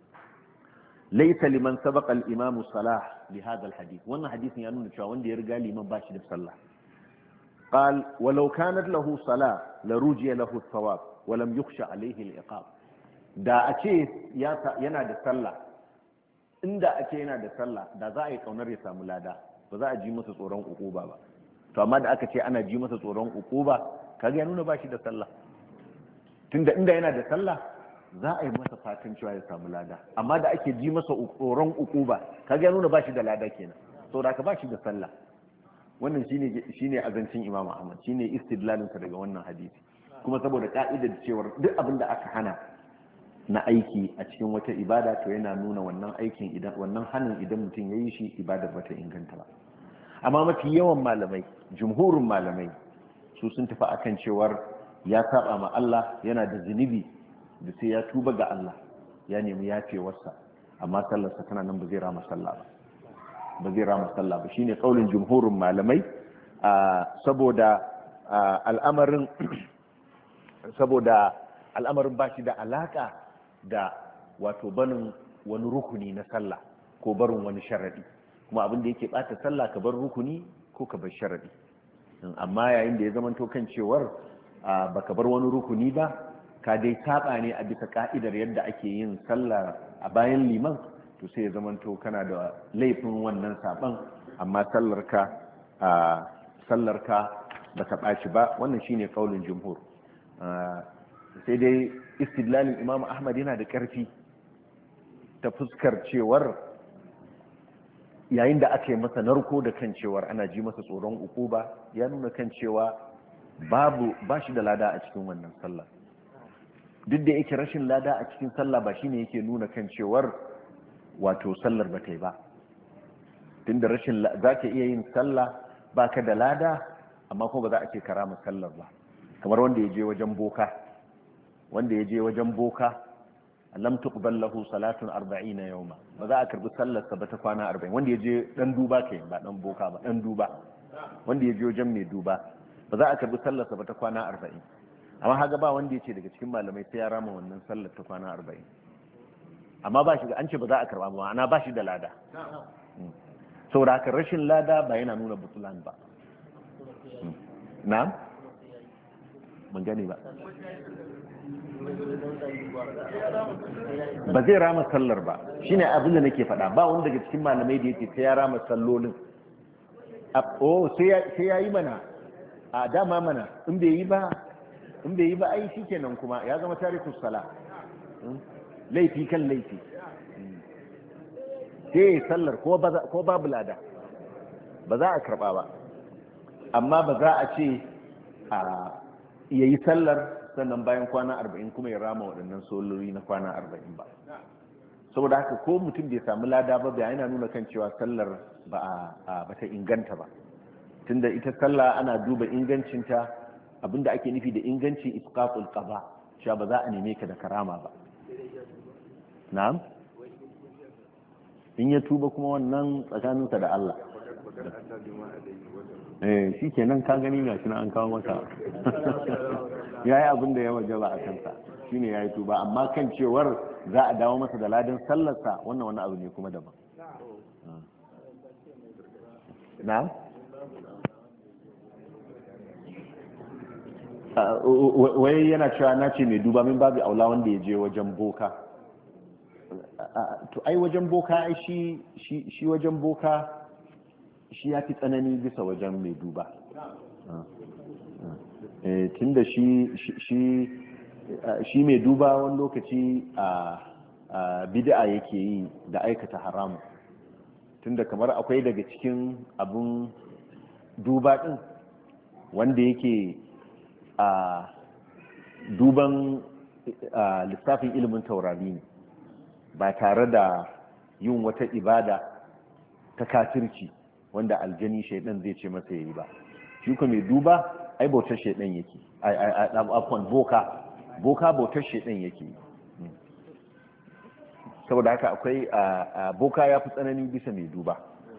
Speaker 1: laisa liman sabaqa al-imam salah li hadha al-hadith wannan hadisin ya nuna cewa wanda ya riga liman ba shi da sallah qal walau kanat lahu salah la rujiya lahu thawab wa lam yukhsha alayhi al-iqab da a ce yana da sallah inda a ce yana da sallah da za a yi kaunar ya samu lada ba za a ji masa tsoron ukuba ba to amma da aka ce ana ji masa tsoron ukuba kaga ya nuna ba shi da sallah tunda inda yana da sallah za a yi masa fatan cewa ya samu lada amma da ake ji masa tsoron ukuba kaga ya nuna ba shi da lada kenan saboda ka ba shi da sallah wannan shine azancin Imam Ahmad shine istidlalin sa daga wannan hadisi kuma saboda ka'idar cewa duk abin da aka hana na aiki a cikin wata ibada to yana nuna wannan aikin idan wannan hanin idan mutum yayi shi ibadar bata inganta ba amma mafi yawan malamai jumhurin malamai su sun tafi akan cewar ya saba ma Allah yana da zunubi da sai ya tuba ga Allah ya nemi yafewarsa amma sallarsa tana nan ba zai rama sallah ba zai rama sallah ba shine kaulin jumhurin malamai saboda al'amarin ba shi da alaka da wato barin wani rukuni na sallah ko barin wani sharadi kuma abin da yake bata sallah ka bar rukuni ko ka bar sharadi amma yayin da ya zamanto kan cewar baka bar wani rukuni ba ka dai saba ne a bisa ka'idar yadda ake yin sallah a bayan liman to sai ya zamanto kana da laifin wannan saban amma sallarka ba ta ɓaci ba wannan shine kaulin jumhur sai dai istidlalin imam ahmad yana da ƙarfi ta fuskar cewar yayin da aka yi masa narko da kan cewar ana ji masa tsoron ukuba ya nuna kan cewa ba shi da lada a cikin wannan sallah duk da yake rashin lada a cikin sallah ba shine yake nuna kan cewar wato sallar ba ta yi ba tunda rashin za ka iya yin sallah ba ka da lada amma kuma ba za a ce karama sallar ba kamar wanda ya je wajen boka lam tuqbal lahu salatun 40 yawma ba za a karbi sallar sa ba ta kwana 40 wanda ya je dan duba kai ba dan boka ba dan duba wanda ya je wajen mai duba ba za a karbi sallar sa ba ta kwana 40 amma haga ba wanda ya ce daga cikin malamai sai ya rama wannan sallar ta kwana 40 amma ba shi an ce ba za a karba ba ana ba shi da lada saboda haka rashin lada ba yana nuna butulan ba na'am ban gane ba ba zai rama sallar ba shine abin da nake faɗa ba wanda daga cikin malamai da yake sai ya rama sallolin sai ya yi mana a dama mana in bai yi ba ai shikenan kuma ya zama tarikus sala laifi kan laifi sai sallar ko babu lada ba za a karba ba amma ba za a ce ya yi sallar sannan bayan kwana 40 kuma ya rama waɗannan salloli na kwana 40 ba. Saboda haka ko mutum bai samu lada ba bai yana nuna kan cewa sallar ba ta inganta ba, tunda ita sallah ana duba ingancinta, abinda ake nufi da inganci isqatul qada, cewa ba za a neme ka da karama ba. Na'am, in ya tuba kuma wannan tsakaninsa da Allah. Shi kenan ka gani ga shi an kawo maka yayi abin da ya wajaba a kansa shine yayi tuba, amma kan cewar za a dawo masa da ladan sallarsa wannan wani abu ne kuma daban. Na'am, wai yana cewa na ce mai duba min babu aula wanda ya je wajen boka. To ai wajen boka ai shi wajen boka shi ya fi tsanani bisa wajen mai duba. Tunda shi mai duba wani lokaci a bid'a yake yi da aikata haramu, tunda kamar akwai daga cikin abun duba din wanda yake a duban lissafin ilimin taurari ne ba tare da yin wata ibada ta kafirci wanda aljani shaidan zai ce masa yayi ba. Shi kuma mai duba ai bautar shaidan yake, afwan boka bautar shaidan yake. Saboda haka akwai boka ya fi tsanani bisa mai duba.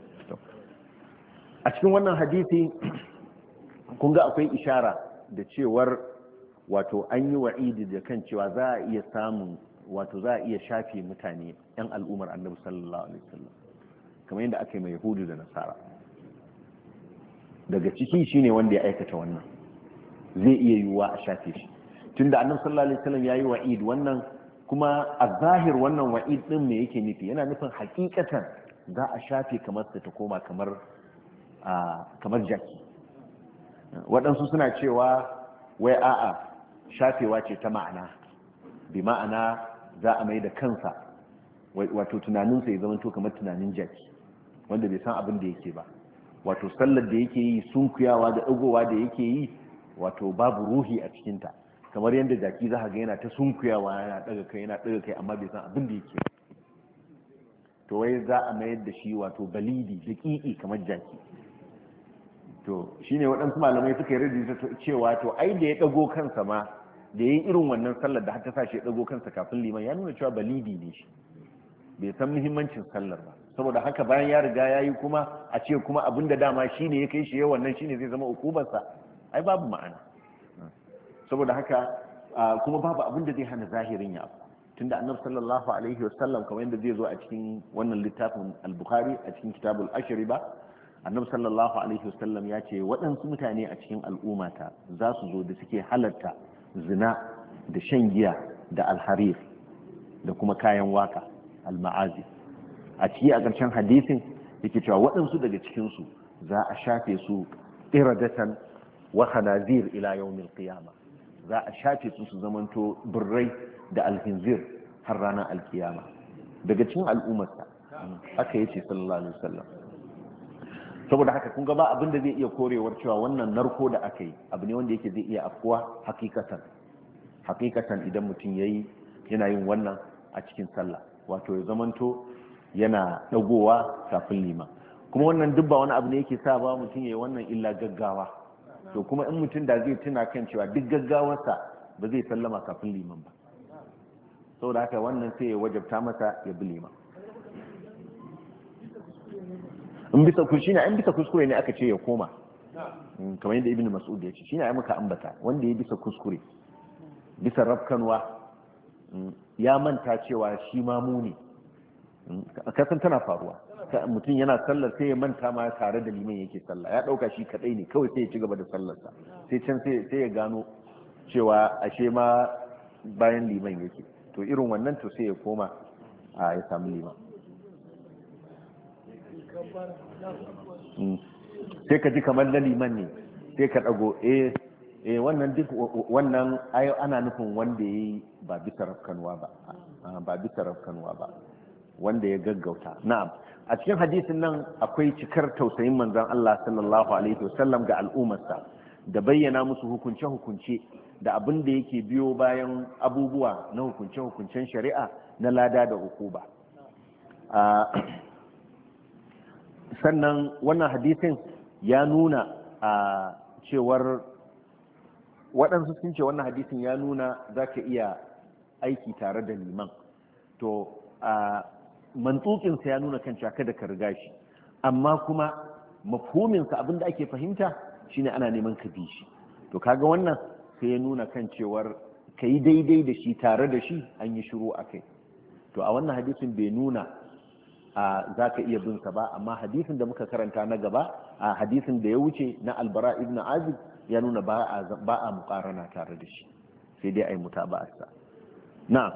Speaker 1: A cikin wannan hadisi kun ga akwai ishara da cewar wato an yi wa'idi da kan cewa za a iya samun, wato za a iya shafe mutane 'yan al'ummar annabi sallallahu alaihi wasallam kamar yadda aka yi mai yahudu da nasara. Daga ciki shine wanda ya aikata wannan zai iya yiwuwa a shafe shi, tunda annabi sallallahu alaihi wasallam yayi wa'id wannan, kuma a zahir wannan wa'id din me yake nufi, yana nufin hakikatan za a shafe kamar ta koma kamar jaki. Waɗansu suna cewa wai a'a shafewa ce ta ma'ana, bi ma'ana za a mai da kansa wato tunaninsa ya zama to kamar tunanin jaki wanda bai san abin da yake ba, wato sallar da yake yi, sunkuyawa da ɗagowa da yake yi, wato babu ruhi a cikinta, kamar yadda jaki za ga yana ta sunkuyawa yana ɗaga kai amma bai san abin da yake. To wai za a mayar da shi wato balidi daƙiƙi kamar jaki. To shine waɗansu malamai suka yi rajista cewa to ai da ya ɗago kansa ma da ya yi irin wannan sallar da har ta sa shi ya ɗago kansa kafin liman, ya nuna cewa balidi ne shi, bai san muhimmancin sallar ba. Saboda haka bayan ya riga ya yi kuma a ce kuma abin da dama shi ne ya kai shi yawan nan shi ne zai zama ukubarsa, ai babu ma'ana. Saboda haka kuma babu abin da zai hana zahirin ya afu, tunda annabi sallallahu alaihi wasallam kamar yadda zai zo a cikin wannan littafin al-bukhari a cikin kitabul ashriba, annabi sallallahu alaihi wasallam ya ce waɗansu mutane a cikin al'ummata za su zo da suke halatta zina da shan giya da alharir da kuma kayan waka al-ma'azi. A ciki a ƙarshen hadisin yake cewa waɗansu daga cikinsu za a shafe su iradatan wa khanazir ila yawmil qiyama, za a shafe su zamanto burrai da alhinzir har ranar alkiyama daga cikin al'ummarsa. Haka yace sallallahu alaihi wasallam. Saboda haka kun ga ba abin da zai iya korewar cewa wannan narko da aka yi abu ne wanda yake zai iya afkuwa hakikatan idan mutum yana yin wannan a cikin sallah, wato ya zamanto yana dagowa kafin liman. Kuma wannan duk ba wani abu ne yake sa ba mutum yayi wannan illa gaggawa. To kuma in mutum da zai tuna kan cewa duk gaggawarsa ba zai sallama kafin liman ba, saboda haka wannan sai ya wajabta masa ya bi liman. in bisa kuskure ne aka ce ya koma, kamar yadda ibn mas'ud ya ce shine ai muka ambata wanda ya bisa kuskure, bisa rafkanwa, ya manta cewa shi mamu ne. Kasan tana faruwa, mutum yana sallar sai ya manta ma tare da liman yake sallah, ya dauka shi kadai ne kawai sai ya ci gaba da sallarsa, sai can sai ya gano cewa ashe ma bayan liman yake. To irin wannan to sai ya koma ya samu liman. Sai ka ji kamar na liman ne sai ka dago wannan duk wannan ayo ana nufin wanda yayi ba bisa rafkanwa ba wanda ya gaggauta. Na'am, a cikin hadisin nan akwai cikar tausayin manzon Allah sallallahu alaihi wasallam ga al'ummarsa da bayyana musu hukunce-hukunce da abin da yake biyo bayan abubuwa na hukunce-hukuncen shari'a na lada da ukuba. Sannan wannan hadisin ya nuna a cewar waɗansu sun ce wannan hadisin ya nuna za ka iya aiki tare da liman, to mantsukinsa ya nuna kan cewa kada ka riga shi, amma kuma mafhuminsa abinda ake fahimta shine ana neman ka bi shi, to kaga wannan sai ya nuna kan cewar ka yi daidai da shi tare da shi an yi shiru a kai. To a wannan hadisin bai nuna za ka iya bin sa ba, amma hadisin da muka karanta na gaba a hadisin da ya wuce na Albara ibn Azib ya nuna ba a muqarana tare da shi, sai dai ai mutaba'arsa. na'am.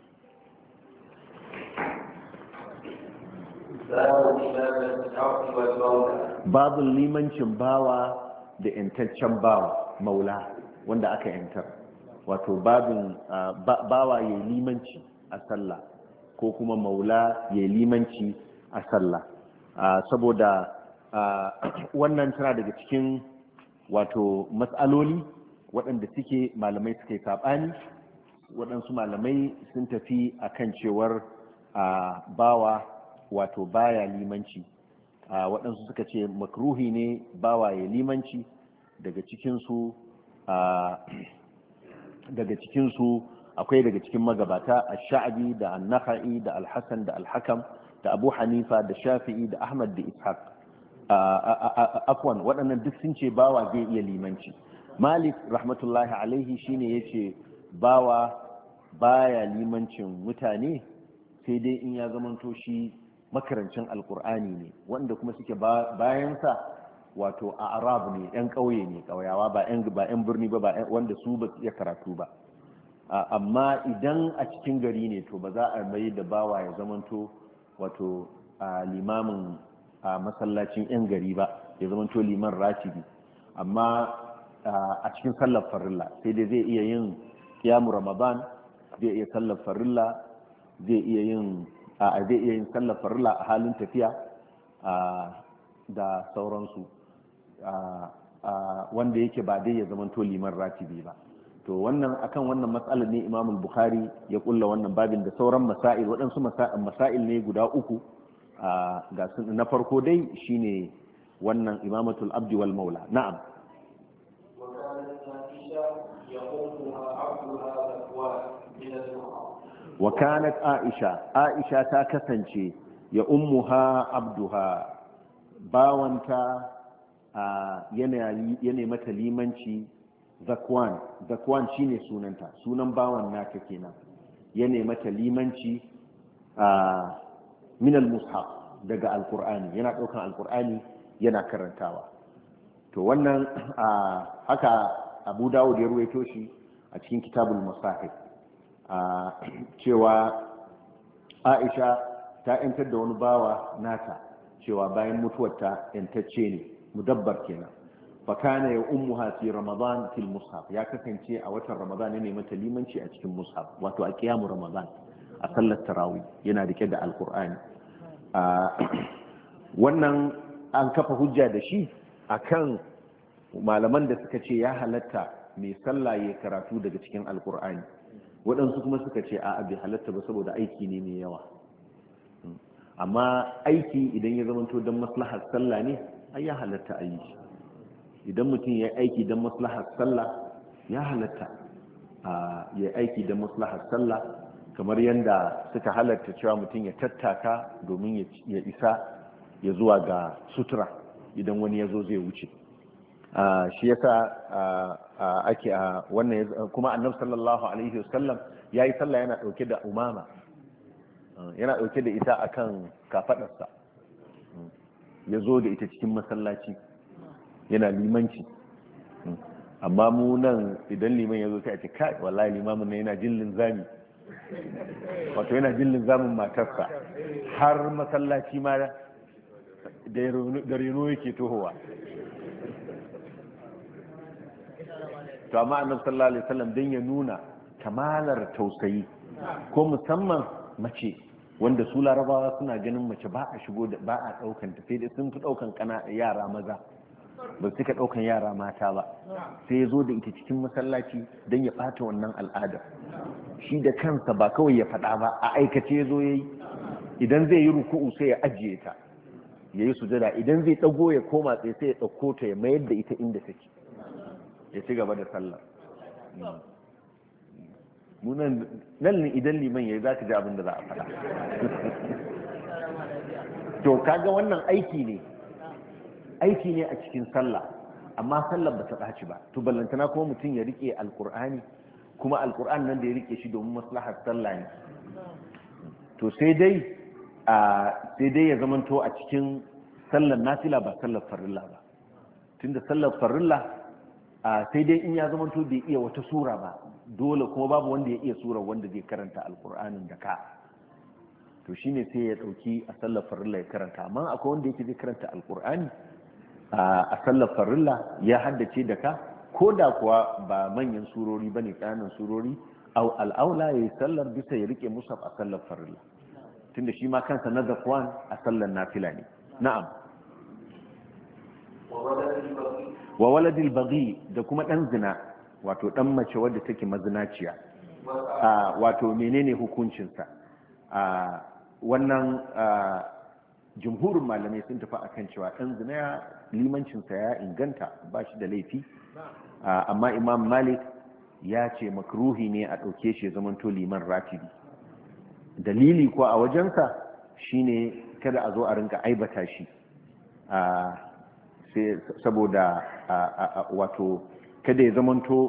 Speaker 1: babu limancin bawa da yantaccen bawa maula wanda aka yantar, wato babin bawa ya limanci a sallah ko kuma maula ya limanci a sallah, saboda wannan tana daga cikin wato matsaloli waɗanda suke malamai suke saɓani. Waɗansu malamai sun tafi akan cewar bawa wato baya limanci, waɗansu suka ce makruhi ne bawa ya limanci. Daga cikinsu akwai daga cikin magabata ash-Sha'bi da an-Nakhai da al-Hasan da al-Hakam da Abu Hanifa da Shafi'i da Ahmad da Ishaq. Afwan, waɗannan duk sun ce bawa zai iya limanci. Malik rahmatullahi alaihi shine yace bawa baya limancin mutane sai dai in ya zamanto shi makarancin alkur'ani ne, wanda kuma suke bayansa wato a arab ne, yan ƙauye ne, ƙauyawa ba yan birni ba, wanda su ba su iya karatu ba. Amma idan a cikin gari ne to ba za a mai da bawa ya zamanto wato limamin masallacin yan gari ba, ya zamanto liman ratibi. Amma a cikin sallar farilla sai dai zai iya yin kiyamu ramadan, zai iya sallar farilla, zai iya yin sallar farilla a halin tafiya da sauransu, wanda yake ba dai ya zamanto liman ratibi ba. To wannan akan wannan matsalar ne Imam Bukhari ya kulla wannan babin da sauran masail, waɗansu masail ne guda uku. Ga na farko dai shine wannan imamatul abdi wal maula. Na'am. wa kanat aisha ta kasance ya ummuha abduha, bawanta yana mata limanci. Zakwan shine sunanta, sunan bawan naka kenan. yana mata limanci min al-mushaf daga alqur'ani, yana daukan alqur'ani yana karantawa. To wannan haka Abu Dawud ya ruwaito shi a cikin kitabul masahif, cewa Aisha ta yantar da wani bawa nata, cewa bayan mutuwarta yantacce ne, mudabbar kenan. fakana ya ummuha fi ramadan fil mushaf, ya kasance a watan ramadan ne mata limanci a cikin mushaf, wato a kiyamu ramadan, a sallar tarawih yana rike da alqur'ani. Wannan an kafa hujja da shi akan malaman da suka ce ya halatta mai sallah ya karatu daga cikin alqur'ani, waɗansu kuma suka ce a'a bai halatta ba saboda aiki ne mai yawa. Amma aiki idan ya zamanto don maslahar sallah ne ai ya halatta a yi. Idan mutum ya aiki don maslahar sallah ya halatta ya aiki don maslahar sallah, kamar yadda suka halatta cewa mutum ya tattaka domin ya isa ya zuwa ga sutura idan wani ya zo zai wuce. Shi yasa ake wannan, kuma annabi sallallahu alaihi wasallam ya yi sallah yana dauke da umama, yana dauke da ita akan kafadarsa, ya zo da ita cikin masallaci yana limanci. Amma mu nan idan liman ya zo sai a ce kai wallahi limamin nan yana jin linzami, wato yana jin linzamin matarsa, har masallaci ma da reno yake tohowa. To amma annabi sallallahu alaihi wasallam dan ya nuna kamalar tausayi, ko musamman mace wanda su larabawa suna ganin mace ba a shigo da ba a daukan ta, sai dai sun fi daukan yara maza ba su ka ɗaukan yara mata ba, sai ya zo da ita cikin masallaci don ya ɓata wannan al'adar. Shi da kansa ba kawai ya faɗa ba, a aikace ya zo ya yi. Idan zai yi ruku'u sai ya ajiye ta ya yi sujada, idan zai ɗago ya koma tsaye sai ya ɗauko ta ya mayar da ita inda take ya ci gaba da sallah. nan idan liman ya yi za ka ji abin da za a faɗa. To kaga wannan aiki ne a cikin sallah, amma sallar ba ta ɓaci ba. To ballantana kuma mutum ya rike alkur'ani, kuma alkur'ani nan da ya rike shi domin maslahar sallah ne. To sai dai ya zamanto a cikin sallar nafila ba sallar farilla ba, tunda sallar farilla sai dai in ya zamanto bai iya wata sura ba, dole kuma babu wanda ya iya sura wanda zai karanta alkur'anin da ka, to shine sai ya dauki a sallar farilla ya karanta. Amma akwai wanda yake zai karanta alkur'ani a sallar farilla ya haddace da ka, ko da kuwa ba manyan surori bane, ƙananan surori, al'aula ya yi sallar bisa ya rike musaf a sallar farilla, tunda shi ma kansa na zakwan a sallar nafila ne. Na'am. Wa waladil baghi, da kuma dan zina, wato dan mace wadda take mazinaciya, wato menene hukuncinsa? Wannan jumhurin malamai sun tafi akan cewa dan zina limancinsa ya inganta, ba shi da laifi, amma Imam Malik ya ce makruhi ne a ɗauke shi zamanto liman ratibi. Dalili ko a wajensa shine kada a zo a rinka aibata shi, saboda wato kada ya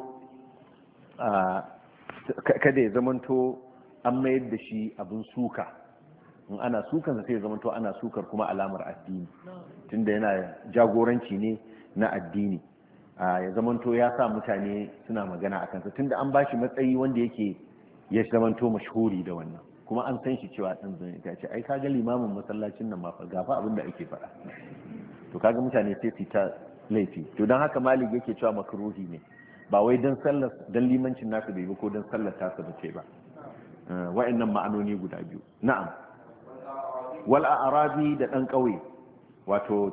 Speaker 1: zamanto an mayar da shi abin suka. In ana sukansa sai ya zamanto ana sukar kuma alamar addini, tunda yana jagoranci ne na addini. Ya zamanto ya sa mutane suna magana a kansa, tunda an ba shi matsayi wanda yake ya zamanto mashhuri da wannan, kuma an san shi cewa ɗan zane ta ce ai kaga limamin masallacin nan ma fa gafa abin da ake faɗa. To kaga mutane sai su ta laifi. To don haka Malik yake cewa makruhi ne, ba wai dan sallar dan limancin nasu bai ba ko dan sallar tasa ba ce ba. Wa'annan ma'anoni guda biyu. Na'am. Wal a'rabi da dan kauye, wato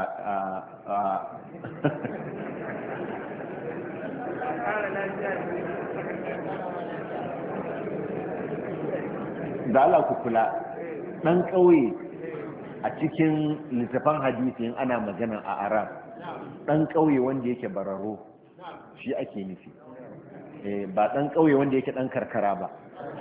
Speaker 1: da Allah ku kula, dan kauye a cikin littafan hadisi in ana magana a Arab, dan kauye wanda yake bararo shi ake nufi, ba dan kauye wanda yake dan karkara ba,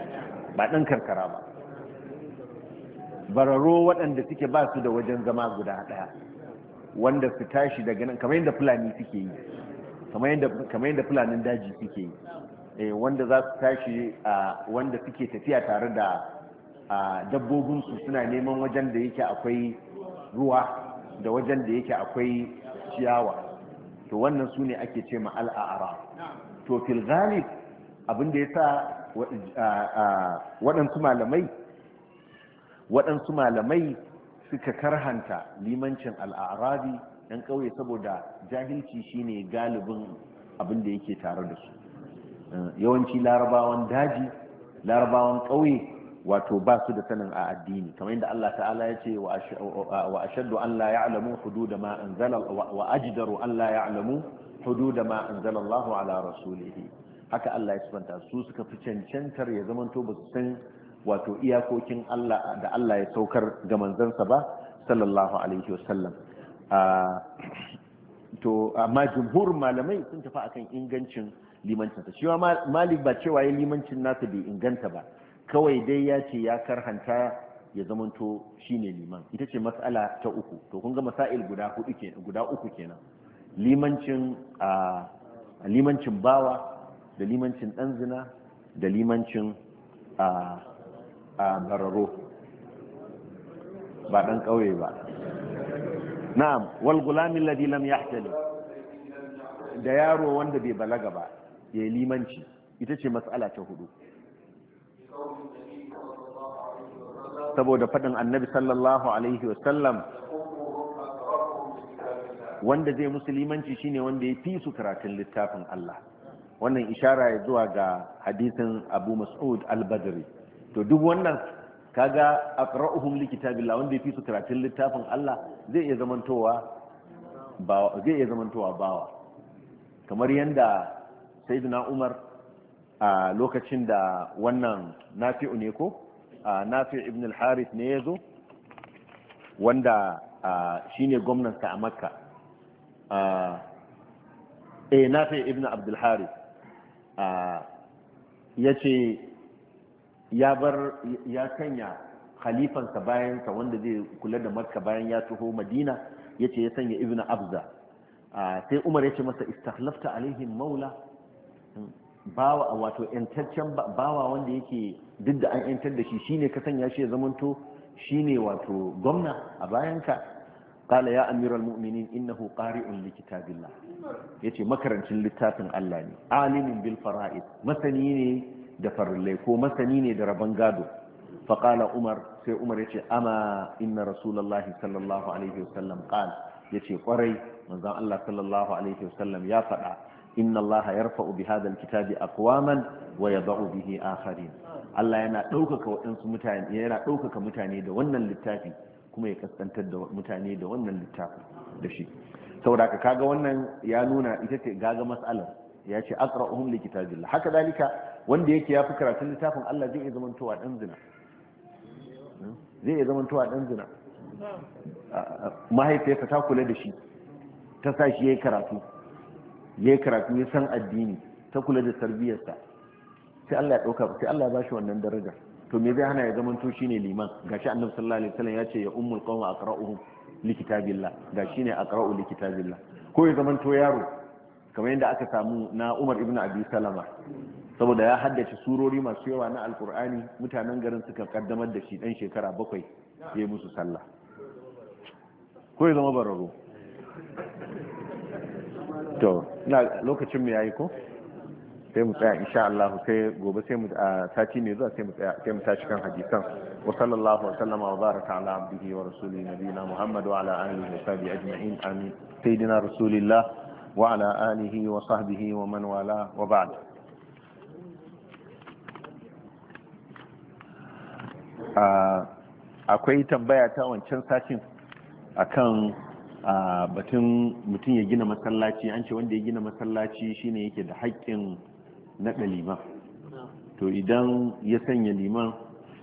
Speaker 1: bararo waɗanda suke ba su da wajen zama guda ɗaya, wanda su tashi daga nan kamar yadda fulani suke yi, kamar yadda fulanin daji suke yi, wanda za su tashi wanda suke tafiya tare da dabbobinsu suna neman wajen da yake akwai ruwa da wajen da yake akwai ciyawa, to wannan su ne ake ce ma al'ara. To fil ghalib abin da ya sa waɗansu malamai suka karhanta limancin al'arabi ɗan ƙauye, saboda jahilci shine galibin abin da yake tare da su. Yawanci larabawan daji, larabawan ƙauye, wato ba su da sanin a addini, kamar yadda Allah ta'ala ya ce wa ashaddu an la ya'lamu hudud ma anzala wa ajdaru an la ya'lamu hudud ma anzala Allah ala rasulihi. Haka Allah ya subanta su suka fi cancantar ya zamanto ba su san wato iyakokin Allah da Allah ya saukar ga manzansa ba sallallahu alaihi wasallam. To amma jumhurin malamai sun tafi akan ingancin limancinsa. Shi Malik ba cewa ya limancin nasa bai inganta ba, kawai dai ya ce ya karhanta ya zamanto shine liman. Ita ce mas'ala ta uku. To kun ga masail guda uku kenan, limancin bawa da limancin dan zina da limancin bararo, ba dan kauye ba. Na'am. Wal gulamin ladhi lam yahtalim, da yaro wanda bai balaga ba ya yi limanci. Ita ce mas'ala ta hudu, saboda faɗin annabi sallallahu alaihi wasallam, wanda zai musulmanci shine wanda ya fi su karatun littafin Allah. Wannan ishara ya zuwa ga hadisin Abu Mas'ud al-Badri. To duk wannan kaga aqra'uhum li kitabillah, wanda ya fi su karatun littafin Allah zai iya zamantowa bawa, zai iya zamantowa bawa, kamar yanda sayyidina Umar a lokacin da wannan Nafi'u ne ko Nafi' ibn al-Harith ne yazo wanda shine gwamnansa a Makka, Nafi' ibn Abdul Harith yace ya sanya khalifansa bayansa wanda zai kula da Makka bayan ya taho Madina, yace ya sanya ibn Abza. Sai Umar yace masa istakhlafta alaihim maula, bawa wato yantaccen bawa wanda yake duk da an yantar da shi shine ka sanya shi ya zamanto shine wato gwamna a bayanka. Qala ya amiral mu'minin innahu qari'un li kitabillah, yace makarancin littafin Allah ne, alimin bil fara'id, masani ne da farillai ko masani ne da rabon gado. Fa qala Umar, sai Umar yace ama inna rasulullahi sallallahu alaihi wasallam qala, yace kwarai manzon Allah sallallahu alaihi wasallam ya faɗa, inna Allah yarfa'u bi hadha alkitabi aqwaman wa yad'u bihi akharin. Allah yana ɗaukaka waɗansu mutane, yana ɗaukaka mutane da wannan littafi kuma ya kaskantar da mutane da wannan littafi da shi. Saboda kaga wannan ya nuna ita ce gaga mas'alar, ya ce aqra'uhum li kitabillah. Haka dalika wanda yake ya fi karatun littafin Allah zai iya zamantowa dan zina, zai iya zamantowa dan zina. Mahaifiyarsa ta kula da shi, ta sa shi yayi karatu ya san addini, ta kula da tarbiyyarsa, sai Allah ya dauka, sai Allah ya bashi wannan daraja. To me zai hana ya zamanto shine liman? Gashi Annabi sallallahu alaihi wasallam ya ce ya ummul qawma aqra'uhum li kitabillah, gashi ne aqra'u li kitabillah. Ko ya zamanto yaro kamar yadda aka samu na Umar ibn Abi Salama, saboda ya haddace surori masu yawa na Alkur'ani, mutanen garin suka kaddamar da shi dan shekara 7 ya yi musu sallah. Ko ya zama bararo. To ina lokacin mu yayi ko sai mu tsaya insha Allah, sai gobe sai mu sati ne zuwa sai mu tsaya, sai mu tashi kan hadisan. Wa sallallahu wa sallama wa baraka ala abdihi wa rasulihi nabiyina Muhammad wa ala alihi wa sahbihi ajma'in. Amin. Sayyidina Rasulillah wa ala alihi wa sahbihi wa man wala wa ba'd. Akwai tambaya ta wancan satin akan batun mutum ya gina masallaci. An ce wanda ya gina masallaci shine yake da haƙƙin naɗa liman. To idan ya sanya liman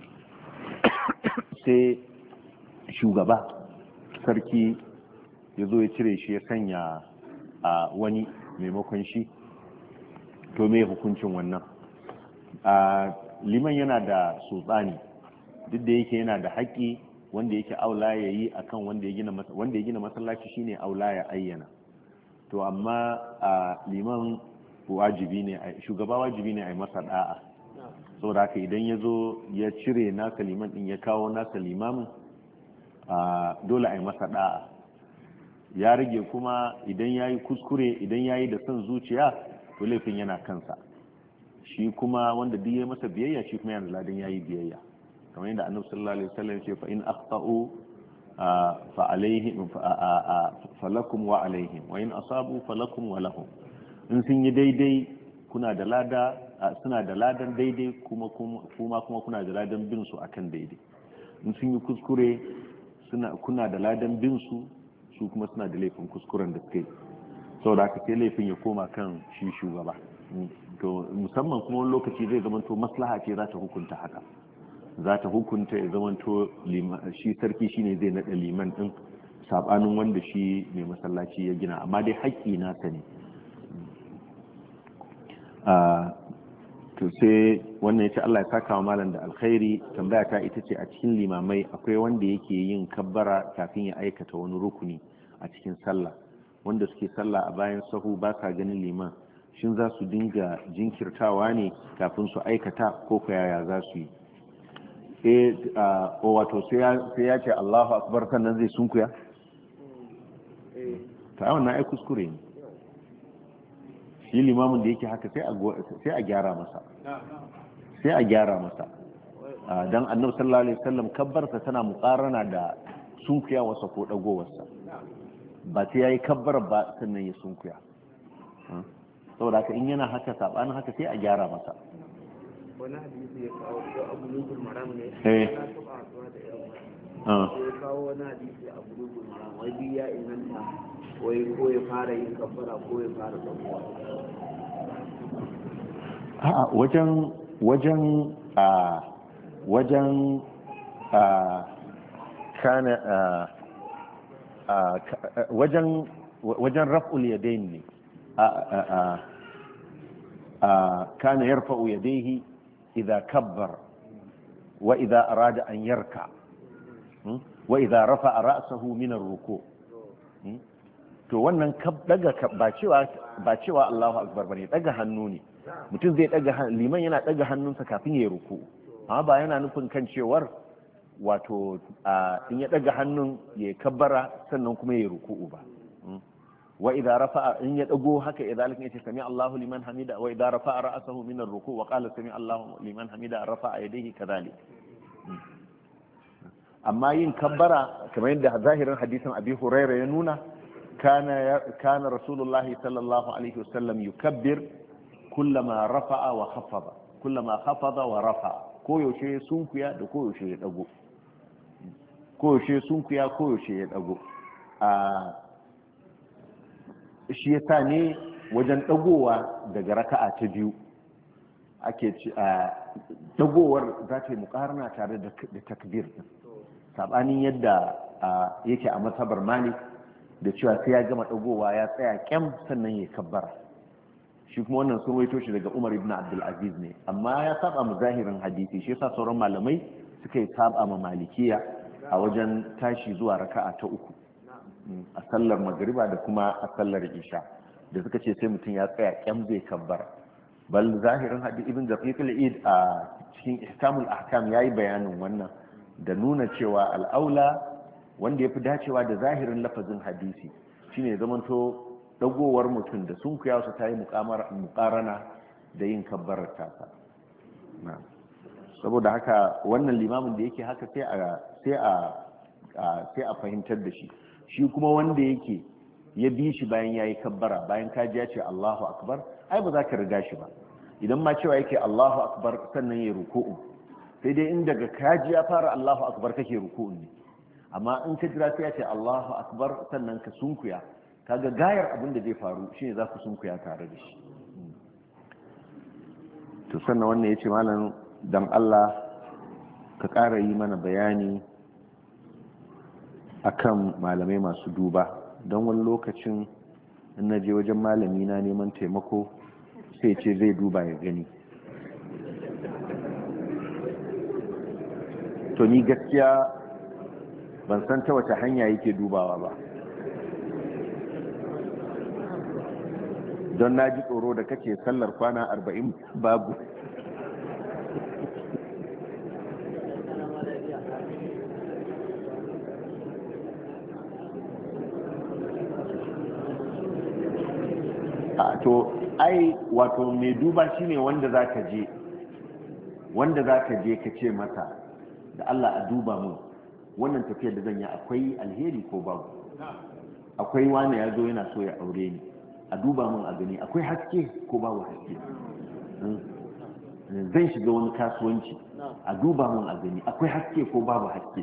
Speaker 1: sai shugaba sarki ya zo ya cire shi ya sanya wani maimakon shi, to me hukuncin wannan? Liman yana da sultani, duk da yake yana da haƙƙi wanda yake aula ya yi akan wanda ya gina masallaci shine aula ya ayyana. To amma liman wajibi ne, shugaba wajibi ne a yi masa da'a. Saboda haka idan ya zo ya cire nasa liman din ya kawo nasa limamin, dole a yi masa da'a. Ya rage kuma idan ya yi kuskure, idan ya yi da son zuciya, to laifin yana kansa. Shi kuma wanda duk ya masa biyayya, shi kuma yana ladan ya yi biyayya. kamar yadda annabi sallallahu alaihi wasallam ce fa in akhta'u fa alaihim falakum wa alaihim wa in asabu falakum wa lahum. In sun yi daidai kuna da lada, suna da ladan daidai, kuma kuna da ladan bin su akan daidai. In sun yi kuskure kuna da ladan bin su kuma suna da laifin kuskuren da suka yi. Saboda haka sai laifin ya koma kan shi shugaba. To musamman kuma wani lokaci zai zama to maslaha ce za ta hukunta haka, za ta hukunta ya zamanto shi sarki shine zai naɗa liman ɗin saɓanin wanda shi mai masallaci ya gina, amma dai haƙƙi nasa ne. To sai wannan ya ce Allah ya saka wa malam da alkhairi. Tambaya ta ita ce, a cikin limamai akwai wanda yake yin kabbara kafin ya aikata wani rukuni a cikin sallah, wanda suke sallah a bayan sahu ba sa ganin liman, shin za su dinga jinkirtawa ne kafin su aikata ko yaya za su yi? Wato sai ya ce Allahu akbar sannan zai sunkuya? Ta wannan ai kuskure ne. Shi limamin da yake haka sai a gyara masa, sai a gyara masa. Dan annabi sallallahu alaihi wasallam kabbarsa tana muqarana da sunkuyawarsa ko dagowarsa, ba sai yayi kabbar ba sannan ya sunkuya. Saboda haka in yana haka sabanin haka sai a gyara masa. Wani hadisi ya kawo ko Abu Nufur Maram ne, ya taba haɗuwa da yawa. Ya
Speaker 3: kawo wani hadisi a bulugul maram wai duk ya inganta wai ko ya fara yin kafara ko ya fara tsakuwa.
Speaker 1: A'a wajen kana wajen raf'ul yadayn ne kana yarfa'u yadayhi idza kabbara wa idza arada an yarka wa idza rafa'a ra'sahu min ar-ruku' to wannan daga ba cewa Allahu akbar bane, daga hannu ne. Mutum zai liman yana daga hannunsa kafin ya ruku, amma ba yana nufin kan cewar wato in ya daga hannun ya kabbara sannan kuma ya ruku'u ba. wa idza rafa'a in ya dago haka idza yace sami Allahu liman hamida wa idza rafa'a ra'sahu min ar-ruku' wa qala sami Allahu liman hamida rafa'a yadayhi kadhalik. Amma yin kabbara kamar yadda zahirin hadisin Abi Hurairah ya nuna kana Rasulullahi sallallahu alaihi wasallam yukabbir kullama rafa'a wa khafada, kullama khafada wa rafa'a, ko yaushe sunkuya da ko yaushe ya dago, ko yaushe sunkuya ko yaushe ya dago. Shi yasa ne wajen dagowa daga raka'a ta biyu ake ci dagowar za ta yi mukarna tare da takbir din, sabanin yadda yake a mazhabar Malik da cewa sai ya gama dagowa ya tsaya kyam sannan ya kabbara. Shi kuma wannan sun waito shi daga Umar ibn Abdul Aziz ne, amma ya saba mu zahirin hadisi. Shi yasa sauran malamai suka yi saba ma Malikiya a wajen tashi zuwa raka'a ta uku a sallar magriba da kuma a sallar isha, da suka ce sai mutum ya tsaya kyam zai kabbara. Bal zahirin hadisi ibn Daqiq al-Eid a cikin Ihkamul Ahkam yayi bayanin wannan da nuna cewa al'aula wanda yafi dacewa da zahirin lafazin hadisi shine zamanto dagowar mutum da sunkuya su tayi muqarana da yin kabbarar tasa. Saboda haka wannan limamin da yake haka sai a fahimtar da shi. Shi kuma wanda yake ya bi shi bayan yayi kabbara, bayan ka ji ya ce Allahu akbar, ai ba za ka riga shi ba. Idan ma cewa yake Allahu akbar sannan ya ruku'u, sai dai in daga kaji ya fara Allahu akbar kake ruku'u ne. Amma in ka jira sai ya ce Allahu akbar sannan ka sunkuya, kaga gayar abin da zai faru shine za ku sunkuya tare da shi. To sannan wannan yace malam dan Allah ka ƙara yi mana bayani akan malamai masu duba, don wani lokacin in na je wajen malami na neman taimako sai ce zai duba ya gani. To ni gaskiya ban san ta wace hanya yake dubawa ba, don na ji tsoro da kace sallar kwana 40 babu. To ai wato mai duba shine wanda zaka je ka ce masa da Allah a duba mun wannan tafiyar da zan yi akwai alheri ko babu, akwai wani ya zo yana so ya aure ni, a duba mun a gani akwai haske ko babu haske, zan shiga wani kasuwanci a duba mun a gani akwai haske ko babu haske,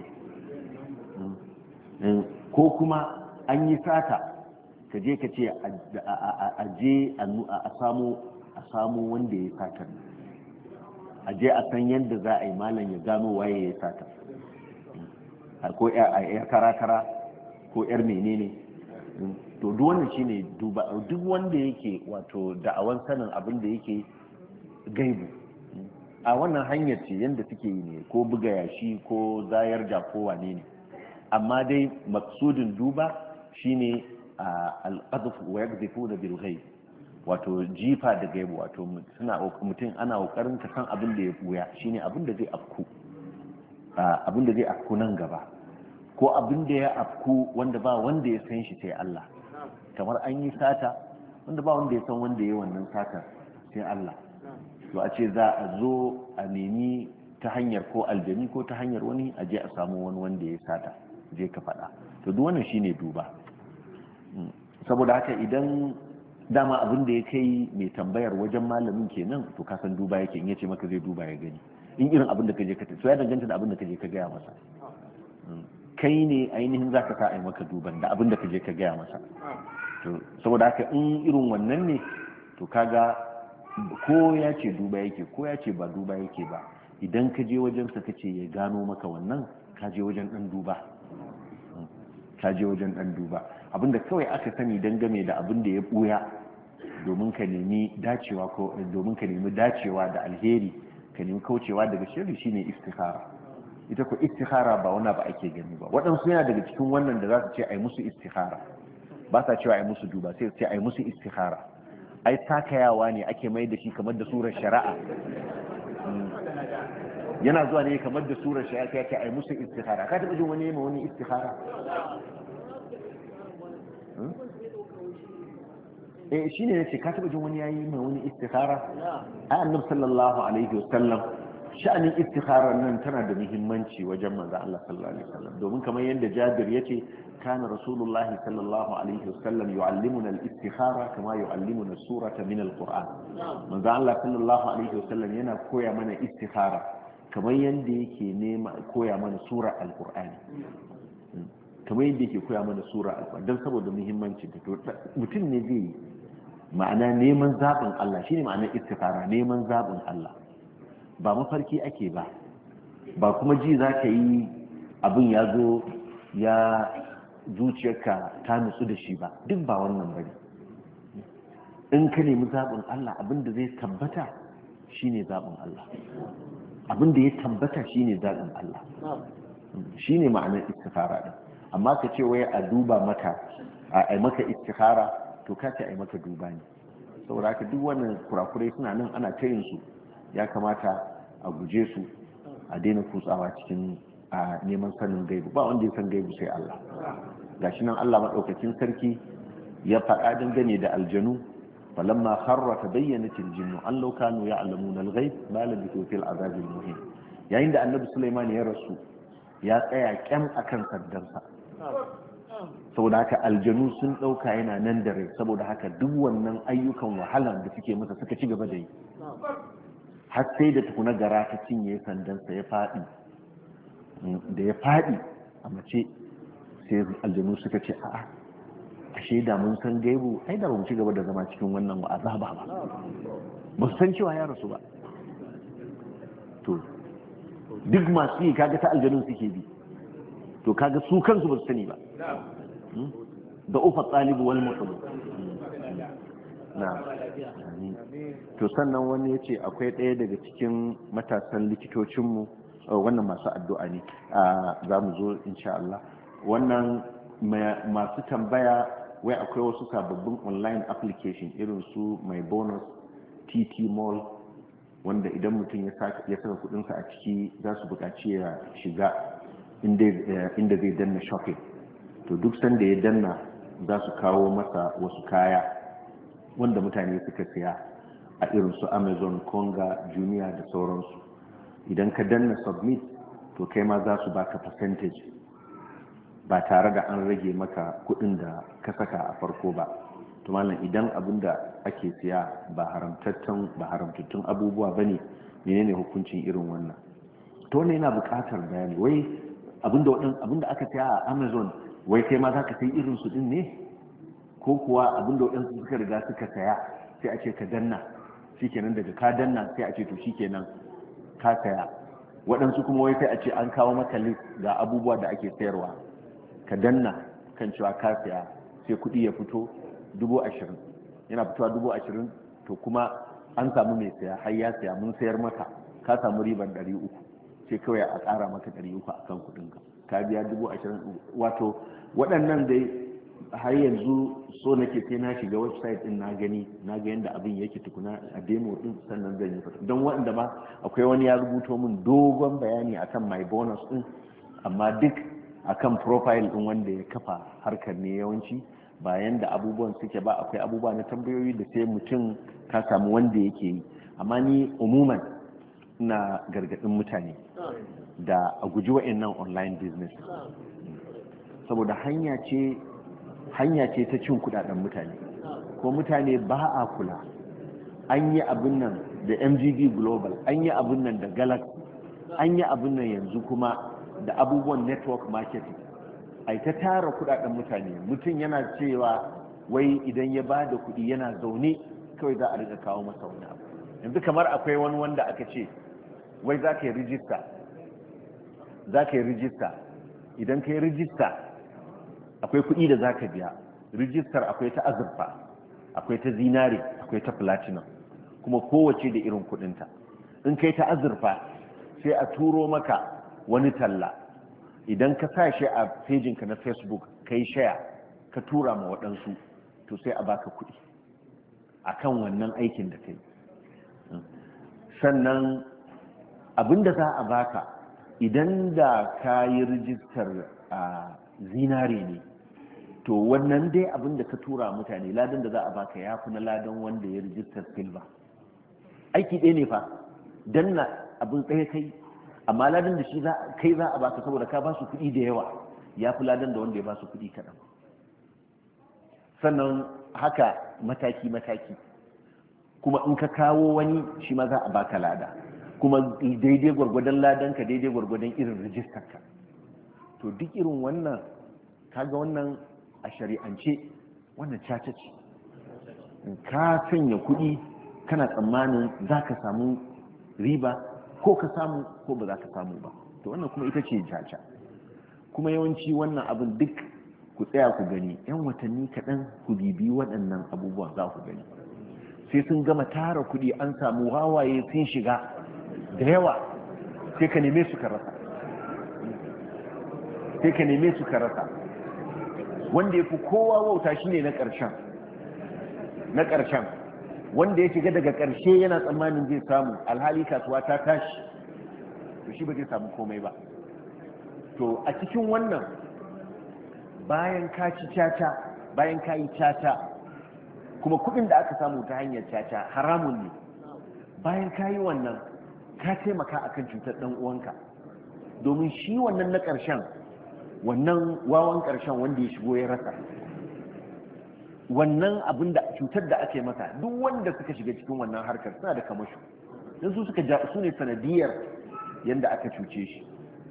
Speaker 1: ko kuma an yi sata ka je ka ce a je a samu wanda ya sata, a je a san yadda za a yi malam ya gano waye ya sata, ko ya kara ko yar menene. To duk wannan shine duba, duk wanda yake wato da'awan sanin abin da yake gaibu a wannan hanyar ce yadda suke yi ne, ko buga yashi ko zayar da ko wane ne. Amma dai maksudin duba shine al-qadhf wa yakdhifuna bil ghaib, wato jifa da gaibu, wato mutum ana kokarin ka san abin da ya buya, shine abin da zai afku nan gaba, ko abin da ya afku wanda ba wanda ya san shi sai Allah. Kamar an yi sata wanda ba wanda ya san wanda ya wannan sata sai Allah, to a ce za a zo a nemi ta hanyar ko aljani ko ta hanyar wani a je a samu wani wanda ya sata je ka faɗa. To duk wannan shine duba. Saboda haka idan dama abin da ya kai mai tambayar wajen malamin kenan, to ka san duba yake, in yace maka zai duba ya gani, in irin abin da kaje ka to ya danganta da abin da kaje ka gaya masa. kai ne ainihin za ka sa a yi maka duban da abin da ka je ka gaya masa. To saboda haka in irin wannan ne to kaga ko ya ce duba yake ko ya ce ba duba yake ba, idan ka je wajensa ka ce ya gano maka wannan, ka je wajen ɗan duba. Ka je wajen ɗan duba. Abinda kawai aka sani dangane da abin da ya ɓuya domin ka nemi dacewa da alheri, ka nemi kaucewa daga shirri, shine istikhara. Ita ko istikhara ba wani ba ake gani ba. Waɗansu yana daga cikin wannan da za su ce ai musu istikhara, ba sa cewa ai musu duba, sai su ce ai musu istikhara. Ai takayawa ne ake mai da shi kamar da surar shari'a. Yana zuwa ne kamar da surar shari'a, ta yake ai musu istikhara. Ka taɓa jin wani ma wani istikhara? Shi ne nace ka taɓa jin wani yayi ma wani istikhara? Ai Annabi sallallahu alaihi wasallam sha'anin istikharar nan tana da muhimmanci wajen manzo Allah sallallahu alaihi wasallam, domin kamar yadda Jabir yace kana Rasulullah sallallahu alaihi wasallam yu'allimuna al-istikhara kama yu'allimuna surata min al-Qur'an. Manzo Allah sallallahu alaihi wasallam yana koya mana istikhara kamar yadda yake koya mana sura al-Qur'ani. Kamar yadda yake koya mana sura al-Qur'ani, dan saboda muhimmancin ta. Mutum ne zai ma'ana neman zabin Allah, shine ma'anar istikhara, neman zabin Allah. Ba mafarki ake ba kuma ji za ka yi abin ya zo ya zuciyarka ta nutsu da shi ba, duk ba wannan bane. In ka nemi zaɓin Allah, abin da zai tabbata shine zaɓin Allah, abin da ya tabbata shine zaɓin Allah, shine ma'anar istikhara din. Amma ka ce wai a duba maka a maka istikhara, to ka ce a maka duba ne. Saboda haka duk wannan kurakurai suna nan ana ta yin su, ya kamata a guje su, a daina kutsawa cikin neman sanin gaibu. Ba wanda ya san gaibu sai Allah. Gashi nan Allah madaukakin sarki ya faɗa dangane da aljanu, falamma kharra tabayyanat aljinnu an law kanu ya'lamuna alghaib ma labithu fil azab almuhin. Yayin da Annabi Sulaiman ya rasu, ya tsaya kyam akan saddarsa, saboda haka aljanu sun ɗauka yana nan da rai, saboda haka duk wannan ayyukan wahala da suke masa suka ci gaba da yi, har sai da tukuna gara ta cinye sandansa ya faɗi. Da ya faɗi a mace, sai aljanu suka ce a'a, ashe da mun san gaibu ai da ba mu ci gaba da zama cikin wannan azaba ba, ba su san cewa ya rasu ba. To duk masu yi kaga ta aljanun suke bi, to kaga su kansu ba su sani ba. Da ufa talibu wal mutlub. To sannan wani ya ce akwai ɗaya daga cikin matasan likitocinmu, wannan masu addu'a ne, za mu zo insha Allah. Wannan masu tambaya wai akwai wasu sababbin online application irin su My Bonus, TT Mall, wanda idan mutum ya saka kudinsa a ciki za su buƙaci ya shiga inda zai danna shopping. To duk sanda ya danna za su kawo masa wasu kaya wanda mutane suka siya a irin su Amazon, Konga, Jumia da sauransu. Idan ka danna submit, to kai ma za su baka percentage ba tare da an rage maka kudin da ka saka a farko ba. To malam, idan abin da ake siya ba haramtattun abubuwa bane, menene hukuncin irin wannan? To wannan yana buƙatar bayani. Wai abinda aka siya a Amazon, wai kai ma za ka sai irin su din ne, ko kuwa abinda waɗansu suka riga suka saya sai a ce ka danna, shikenan daga ka danna sai a ce to shikenan ka saya. Waɗansu kuma wai sai a ce an kawo maka list ga abubuwa da ake sayarwa, ka danna kan cewa ka saya, sai kuɗi ya fito 20,000, yana fitowa 20,000, to kuma an samu mai saya har ya saya, mun sayar maka, ka samu riban 300, sai kawai a ƙara maka 300 akan kuɗinka, ka biya 20,000. Wato waɗannan dai har yanzu so nake sai na shiga website din na ga yadda abin yake tukuna a demo din, sannan zan yi fata. Don waɗanda ma akwai wani ya rubuto min dogon bayani akan My Bonus din, amma duk akan profile din wanda ya kafa harkar ne yawanci, bayan da abubuwan suke ba. Akwai abubuwa na tambayoyi da sai mutum ka samu wanda yake yi. Amma ni umuman ina gargaɗin mutane da a guji wa'annan online business, saboda hanya ce ta cin kudaden mutane, ko mutane ba a kula. An yi abin nan da MGB Global, an yi abin nan da Galaxy, an yi abin nan yanzu kuma da abubuwan network marketing ai ta tara kudaden mutane, mutum yana cewa wai idan ya ba da kudi yana zaune kawai za a riga kawo masa wani abu. Yanzu kamar akwai wani wanda aka ce wai za ka yi rijista, idan ka yi rijista akwai kudi da za ka biya. Rijistar akwai ta azurfa, akwai ta zinare, akwai ta platinum, kuma kowace da irin kudinta. In kai ta azurfa sai a turo maka wani talla, idan ka sa shi a fejinka na facebook ka yi shaya ka tura ma waɗansu, to sai a baka kuɗi a kan wannan aikin da ka yi. Sannan abinda za a baka idan da ka yi rijistar a zinare ne, to wannan dai abinda ka tura mutane ladan da za a baka ya fi na ladan wanda ya rijistar silva. Aiki ɗaya ne fa, danna abin tsaye kai, amma ladan da shi kai za a baka saboda ka ba su kuɗi da yawa ya fi ladan da wanda ya ba su kuɗi kaɗan. Sannan haka mataki-mataki, kuma in ka kawo wani shi ma za a baka lada, kuma daidai gwargwadon ladanka daidai gwargwadon irin rijistarka. To duk irin wannan kaga wannan a shari'ance wannan caca ce. Ka sanya kuɗi kana tsammanin za ka samu riba, ko ka samu ko ba za ka samu ba, to wannan kuma ita ce caca. Kuma yawanci wannan abin duk ku tsaya ku gani, 'yan watanni kaɗan ku bibi waɗannan abubuwan za ku gani, sai sun gama tara kuɗi an samu wawaye sun shiga da yawa, sai ka neme su ka rasa. Wanda ya fi kowa wauta shine na ƙarshen wanda ya shiga daga ƙarshe yana tsammanin zai samu, alhali kasuwa ta tashi, to shi ba zai samu komai ba. To a cikin wannan bayan ka ci caca, bayan ka yi caca, kuma kuɗin da aka samu ta hanyar caca haramun ne, bayan ka yi wannan ka taimaka akan cutar ɗan uwanka, domin shi wannan na ƙarshen, wannan wawan ƙarshen wanda ya shigo ya rasa wannan abin da cutar da ake masa, duk wanda suka shiga cikin wannan harkar suna da kamasho, don su ne sanadiyar yadda aka cuce shi.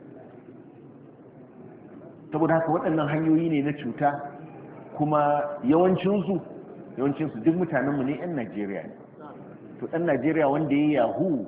Speaker 1: Saboda haka waɗannan hanyoyi ne na cuta, kuma yawancinsu duk mutanenmu ne 'yan Najeriya ne. To ɗan Najeriya wanda ya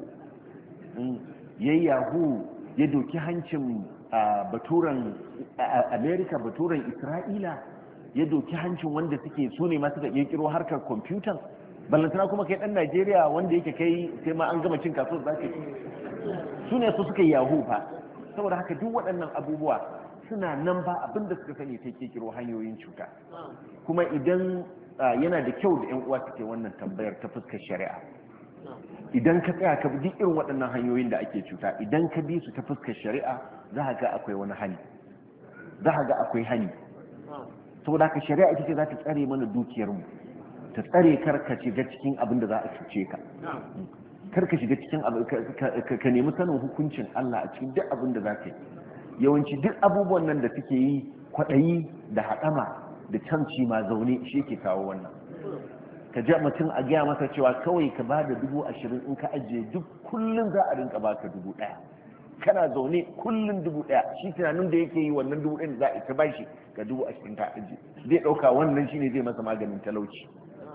Speaker 1: yi yahu ya doki hancin baturan Amerika, baturan Isra'ila, ya doki hancin wanda su ne masu kirkiro harkar kwamfutan, ballantana kuma kai ɗan Najeriya wanda yake kai sai ma an gama cin kasuwar za ka su ne su suka yi yahu fa. Saboda haka duk waɗannan abubuwa suna nan ba abinda suka sani sai kirkiro hanyoyin cuta. Kuma idan yana da kyau da 'yan uwa suke wannan tambayar ta fuskar shari'a, idan ka tsaya ka bi duk irin waɗannan hanyoyin da ake cuta, idan ka bi su ta fuskar shari'a za ka ga akwai wani hani, za ka ga akwai hani. Saboda haka shari'a ita ce za ta tsare mana dukiyarmu, ta tsare karka shiga cikin abin da za a cuce ka, karka shiga cikin ka nemi sanin hukuncin Allah a cikin duk abin da za ka yi. Yawanci duk abubuwan nan da suke yi, kwaɗayi da haɗama da canci ma zaune, shi ke kawo wannan. Ka ji mutum a gaya masa cewa kawai ka ba da 20,000 in ka ajiye, duk kullum za a rinka baka 1,000, kana zaune kullum 1,000, shi tunanin da yake yi wannan 1,000 za a ta bashi ga 20,000 ka ajiye, zai ɗauka wannan shine zai masa maganin talauci.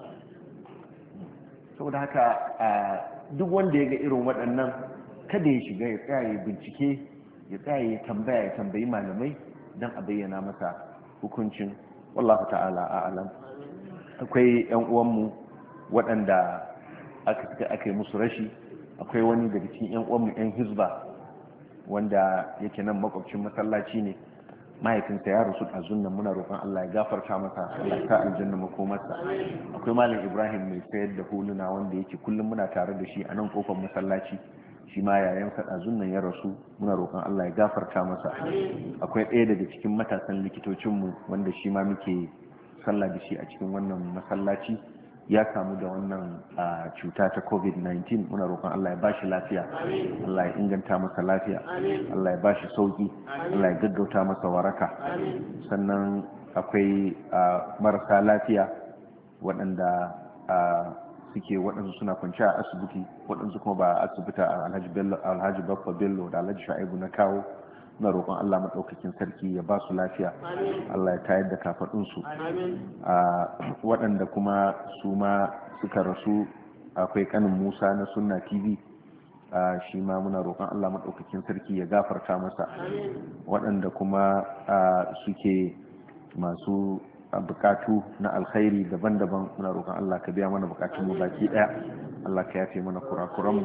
Speaker 1: Saboda haka duk wanda ya ga irin waɗannan kada ya shiga, ya tsaya ya bincike, ya tsaya ya tambaya, ya tambayi malamai don a bayyana masa hukuncin. Wallahu ta'ala a'lam. Akwai 'yan uwanmu waɗanda aka yi musu rashi. Akwai wani daga cikin 'yan uwanmu 'yan hizba wanda yake nan makwabcin masallaci ne, mahaifinsa ya rasu a zunnan, muna roƙon Allah ya gafarta masa, Allah ya sa aljanna makomarsa. Akwai malam Ibrahim mai sayar da huluna wanda yake kullum muna tare da shi a nan kofar masallaci, shi ma yayansa a zunnan ya rasu, muna roƙon Allah ya gafarta masa. Akwai ɗaya daga cikin matasan likitocinmu wanda shi ma muke sallah da shi a cikin wannan masallaci, ya kamu da wannan cuta ta covid-19, muna roƙon Allah ya bashi lafiya, Allah ya inganta masa lafiya, Allah ya bashi sauki, Allah ya gaggauta masa waraka. Sannan akwai marasa lafiya waɗanda suke, waɗansu suna kwanci a asibiti, waɗansu kuma ba a asibiti, a Alhaji Baffa Bello da Alhaji Shu'aibu na kawo, na roƙon Allah maɗaukakin sarki ya ba su lafiya, Allah ya tayar da kafaɗunsu. Waɗanda kuma su ma suka rasu akwai kanin Musa na Sunna TV, shi ma muna roƙon Allah maɗaukakin sarki ya gafarta masa. Waɗanda kuma suke masu bukatu na alkhairi daban-daban muna roƙon Allah ka biya mana bukatun mu baki ɗaya, Allah ka yafe mana kurakuran mu.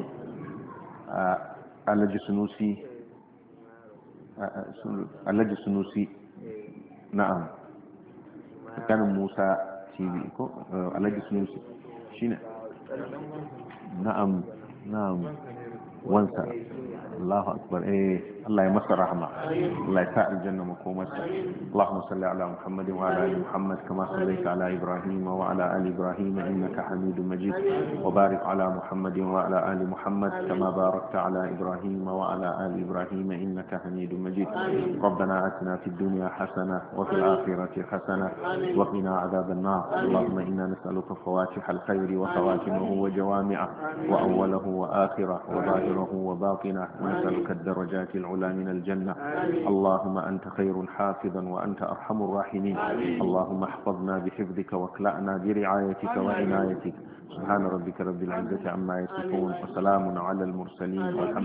Speaker 1: Alhaji Sunusi na'am, kanin Musa TV ko Alhaji Sunusi shine na'am wansa. Allahu akbar. Allah ya masa rahma, Allah ya sa aljanna makomarsa. Allahumma salli ala Muhammad wa ala ali Muhammad kama sallaita ala Ibrahim wa ala ali Ibrahim innaka Hamidum Majid, wa barik ala Muhammad wa ala ali Muhammad kama barakta ala Ibrahim wa ala ali Ibrahim innaka Hamidum Majid. ربنا آتنا في الدنيا حسنة وفي الآخرة حسنة وقنا عذاب النار. اللهم إنا نسألك فواتح الخير وخواتمه وجوامعه وأوله وآخره وظاهره وباطنه، ونسألك الدرجات العلى من الجنة. اللهم أنت خير حافظا وأنت أرحم الراحمين. اللهم احفظنا بحفظك واكلأنا برعايتك وعنايتك. سبحان ربك رب العزة عما يصفون وسلام على المرسلين والحمد